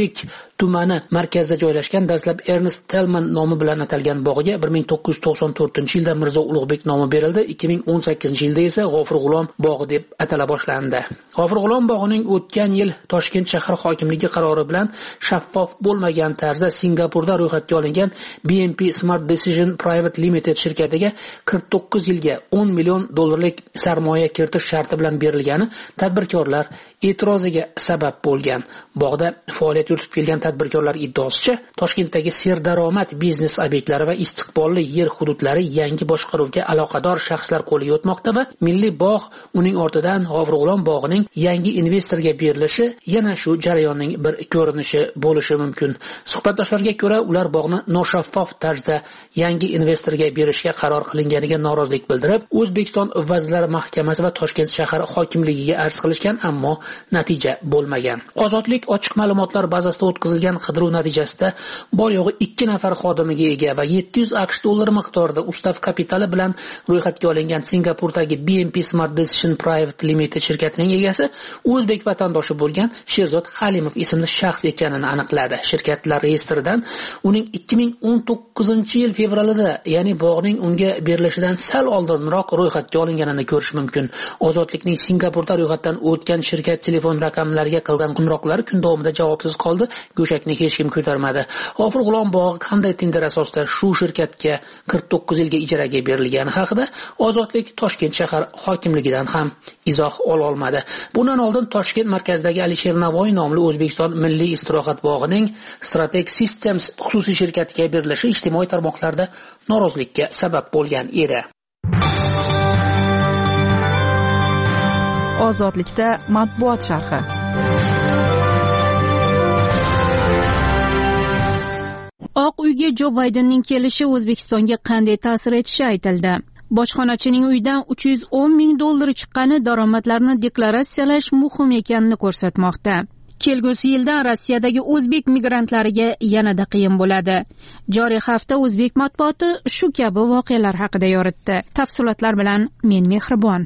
ulug'bek tumani markazida joylashgan dastlab Ernest Tellman nomi bilan atalgan bog'iga bir ming to'qqiz yuz to'qson to'rtinchi yilda Mirzo Ulug'bek nomi berildi. ikki ming o'n sakkizinchi yilda esa G'ofur G'ulom bog'i deb atala boshlandi. G'ofur G'ulom bog'ining o'tgan yil Toshkent shahar hokimligi qarori bilan shaffof bo'lmagan tarzda Singapurda ro'yxatga olingan B M P Smart Decision Private Limited shirkatiga qirq to'qqiz yilga o'n million dollarlik sarmoya kiritish sharti bilan berilgani tadbirkorlar e'tiroziga sabab bo'lgan. Bog'da faoliyat yuritib kelgan tadbirkorlar iddaosicha, Toshkentdagi serdaromad biznes obyektlari va istiqbolli yer hududlari yangi boshqaruvga aloqador shaxslar qo'liga o'tmoqda va Milliy bog' uning ortidan G'ofur G'ulom bog'ining yangi investorga berilishi yana shu jarayonning bir ko'rinishi bo'lishi mumkin. Suhbatdoshlarga ko'ra, ular bog'ni noshaffof tarzda yangi investorga berishga qaror qilinganiga norozilik bildirib, O'zbekiston Vazirlar Mahkamasi va Toshkent shahar hokimligiga arz qilishgan, ammo natija bo'lmagan. Ozodlik ochiq ma'lumotlar bazasida o'tkazilgan qidiruv natijasida bor yo'g'i ikki nafar xodimiga ega va yetti yuz aqsh dollari miqdorida ustav kapitali bilan ro'yxatga olingan Singapurdagi B M P Smart Decision Private Limited shirkatining egasi o'zbek vatandoshi bo'lgan Sherzod Halimov ismli shaxs ekanini aniqladi. Shirkatlar reyestridan uning ikki ming o'n to'qqizinchi yil fevralida, ya'ni bog'ning unga berilishidan sal oldinroq ro'yxatga olinganini ko'rish mumkin. Ozodlikning Singapurda ro'yxatdan o'tgan shirkat telefon raqamlariga qilgan qo'ng'iroqlari kun davomida javobsiz qoldi. Go'shakni hech kim ko'tarmadi. G'ofur G'ulom bog'i qanday tender asosida shu shirkatga qirq to'qqiz yilga ijaraga berilgani haqida Ozodlik Toshkent shahar hokimligidan ham izoh ola olmadi. Bundan oldin Toshkent markazidagi Alisher Navoiy nomli O'zbekiston Milliy istirohat bog'ining Strategic Systems xususiy shirkatiga berilishi ijtimoiy tarmoqlarda norozilikka sabab bo'lgan edi. Ozodlikda matbuot sharhi. Oq uyga Jo Baydenning kelishi O'zbekistonga qanday ta'sir etishi aytildi. Bojxonachining uyidan uch yuz o'n ming dollar chiqqani daromadlarni deklaratsiyalash muhim ekanini ko'rsatmoqda. Kelgusi yildan Rossiyadagi o'zbek migrantlariga yanada qiyin bo'ladi. Joriy hafta o'zbek matbuoti shu kabi voqealar haqida yoritdi. Tafsilotlar bilan men Mehribon.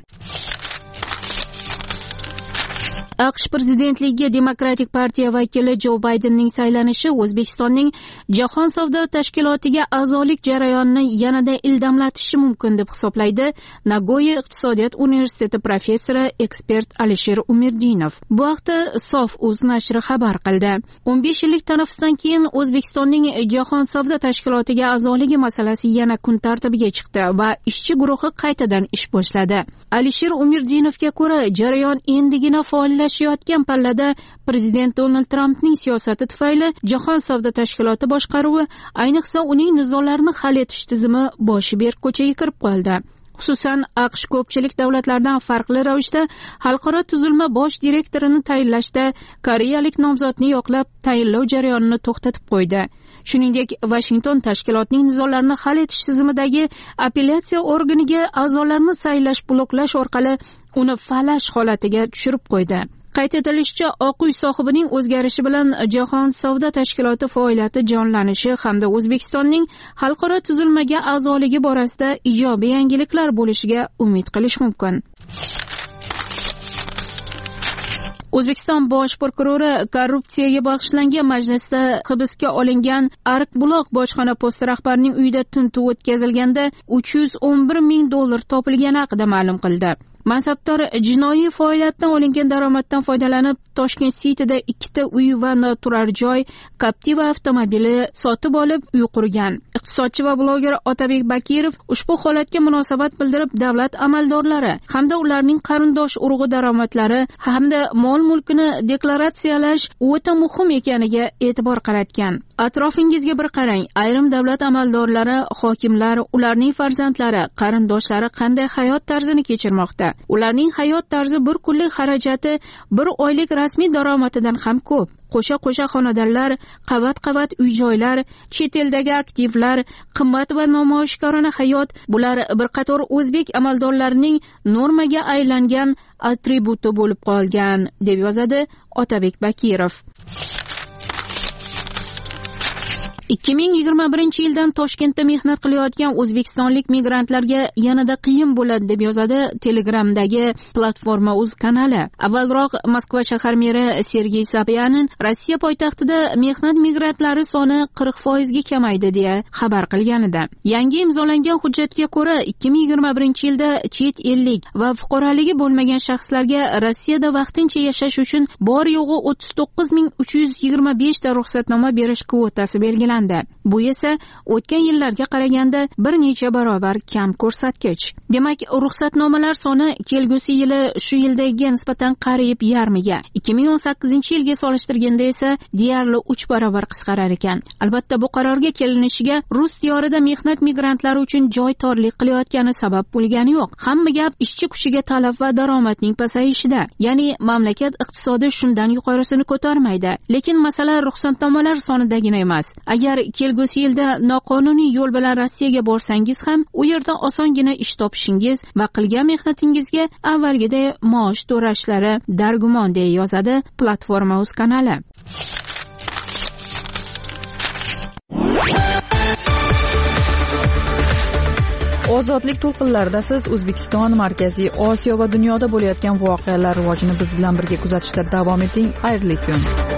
AQSh prezidentligiga Demokratik partiya vakili Jo Baydenning saylanishi O'zbekistonning Jahon savdo tashkilotiga a'zolik jarayonini yanada ildamlatishi mumkin deb hisoblaydi Nagoya iqtisodiyot universiteti professori ekspert Alisher Umirdinov. Bu haqda Sof.uz nashri xabar qildi. o'n besh yillik tanaffusdan keyin O'zbekistonning Jahon savdo tashkilotiga a'zoligi masalasi yana kun tartibiga chiqdi va ishchi guruhi qaytadan ish boshladi. Alisher Umirdinovga ko'ra, jarayon endigina faollashayotgan pallada prezident Donald Trampning siyosati tufayli Jahon savdo tashkiloti boshqaruvi, ayniqsa uning nizolarni hal etish tizimi boshi berk ko'chaga kirib qoldi. Xususan, AQSh ko'pchilik davlatlardan farqli ravishda xalqaro tuzilma bosh direktorini tayinlashda koreyalik nomzodni yoqlab tayinlov jarayonini to'xtatib qo'ydi. Shuningdek, Washington tashkilotning nizolarni hal etish tizimidagi apellyatsiya organiga a'zolarni saylash bloklash orqali uni falash holatiga tushirib qo'ydi. Qayd etilishicha, Oq uy sohibining o'zgarishi bilan Jahon savdo tashkiloti faoliyati jonlanishi hamda O'zbekistonning xalqaro tuzilmaga a'zoligi borasida ijobiy yangiliklar bo'lishiga umid qilish mumkin. O'zbekiston bosh prokurori korrupsiyaga bag'ishlangan majlisda hibsga olingan Ariqbuloq bojxona posti rahbarining uyida tintuv o'tkazilganda uch yuz o'n bir ming dollar topilgani haqida ma'lum qildi. Mansabdor jinoiy faoliyatdan olingan daromaddan foydalanib Toshkent City'da ikkita uy va turar joy, Captiva avtomobili sotib olib uy qurgan. Iqtisodchi va bloger Otabek Bakirov ushbu holatga munosabat bildirib, davlat amaldorlari hamda ularning qarindosh urug'i daromadlari hamda mol-mulkini deklaratsiyalash o'ta muhim ekaniga e'tibor qaratgan. Atrofingizga bir qarang. Ayrim davlat amaldorlari, hokimlar, ularning farzandlari, qarindoshlari qanday hayot tarzini kechirmoqda? Ularning hayot tarzi bir kunlik xarajati bir oylik rasmiy daromadidan ham ko'p. Qo'sha-qo'sha xonadonlar, qavat-qavat uy-joylar, chet eldagi aktivlar, qimmat va namoyishkorona hayot, bular bir qator o'zbek amaldorlarining normaga aylangan atributi bo'lib qolgan, deb yozadi Otabek Bakirov. ikki ming yigirma birinchi yildan Toshkentda mehnat qilayotgan o'zbekistonlik migrantlarga yanada qiyin bo'ladi deb yozadi Telegramdagi Platforma uz kanali. Avvalroq Moskva shahar meri Sergey Sobyanin Rossiya poytaxtida mehnat migrantlari soni qirq foizga kamaydi deya xabar qilgan edi. Yangi imzolangan hujjatga ko'ra ikki ming yigirma birinchi yilda chet ellik va fuqaroligi bo'lmagan shaxslarga Rossiyada vaqtincha yashash uchun bor yo'g'i o'ttiz to'qqiz ming uch yuz yigirma besh ta ruxsatnoma berish kvotasi belgilandi. Bu esa o'tgan yillarga qaraganda bir necha barobar kam ko'rsatkich. Demak, ruxsatnomalar soni kelgusi yili shu yildagiga nisbatan qariyb yarmiga, ikki ming o'n sakkizinchi yilga solishtirganda esa deyarli uch barobar qisqarar ekan. Albatta, bu qarorga kelinishiga rus diyorida mehnat migrantlari uchun joy torlik qilayotgani sabab bo'lgani yo'q. Hamma gap ishchi kuchiga talab va daromadning pasayishida. Ya'ni mamlakat iqtisodi shundan yuqorisini ko'tarmaydi. Lekin masala ruxsatnomalar sonidagina emas. Agar kelgusi yilda noqonuniy yo'l bilan Rossiyaga borsangiz ham, u yerda osongina ish topishingiz va qilgan mehnatingizga avvalgiday maosh to'lashlari dargumon deya yozadi Platforma uz kanali. Ozodlik to'lqinlarida siz O'zbekiston, Markaziy Osiyo va dunyoda bo'layotgan voqealar rivojini biz bilan birga kuzatishda davom eting. Xayrli kun.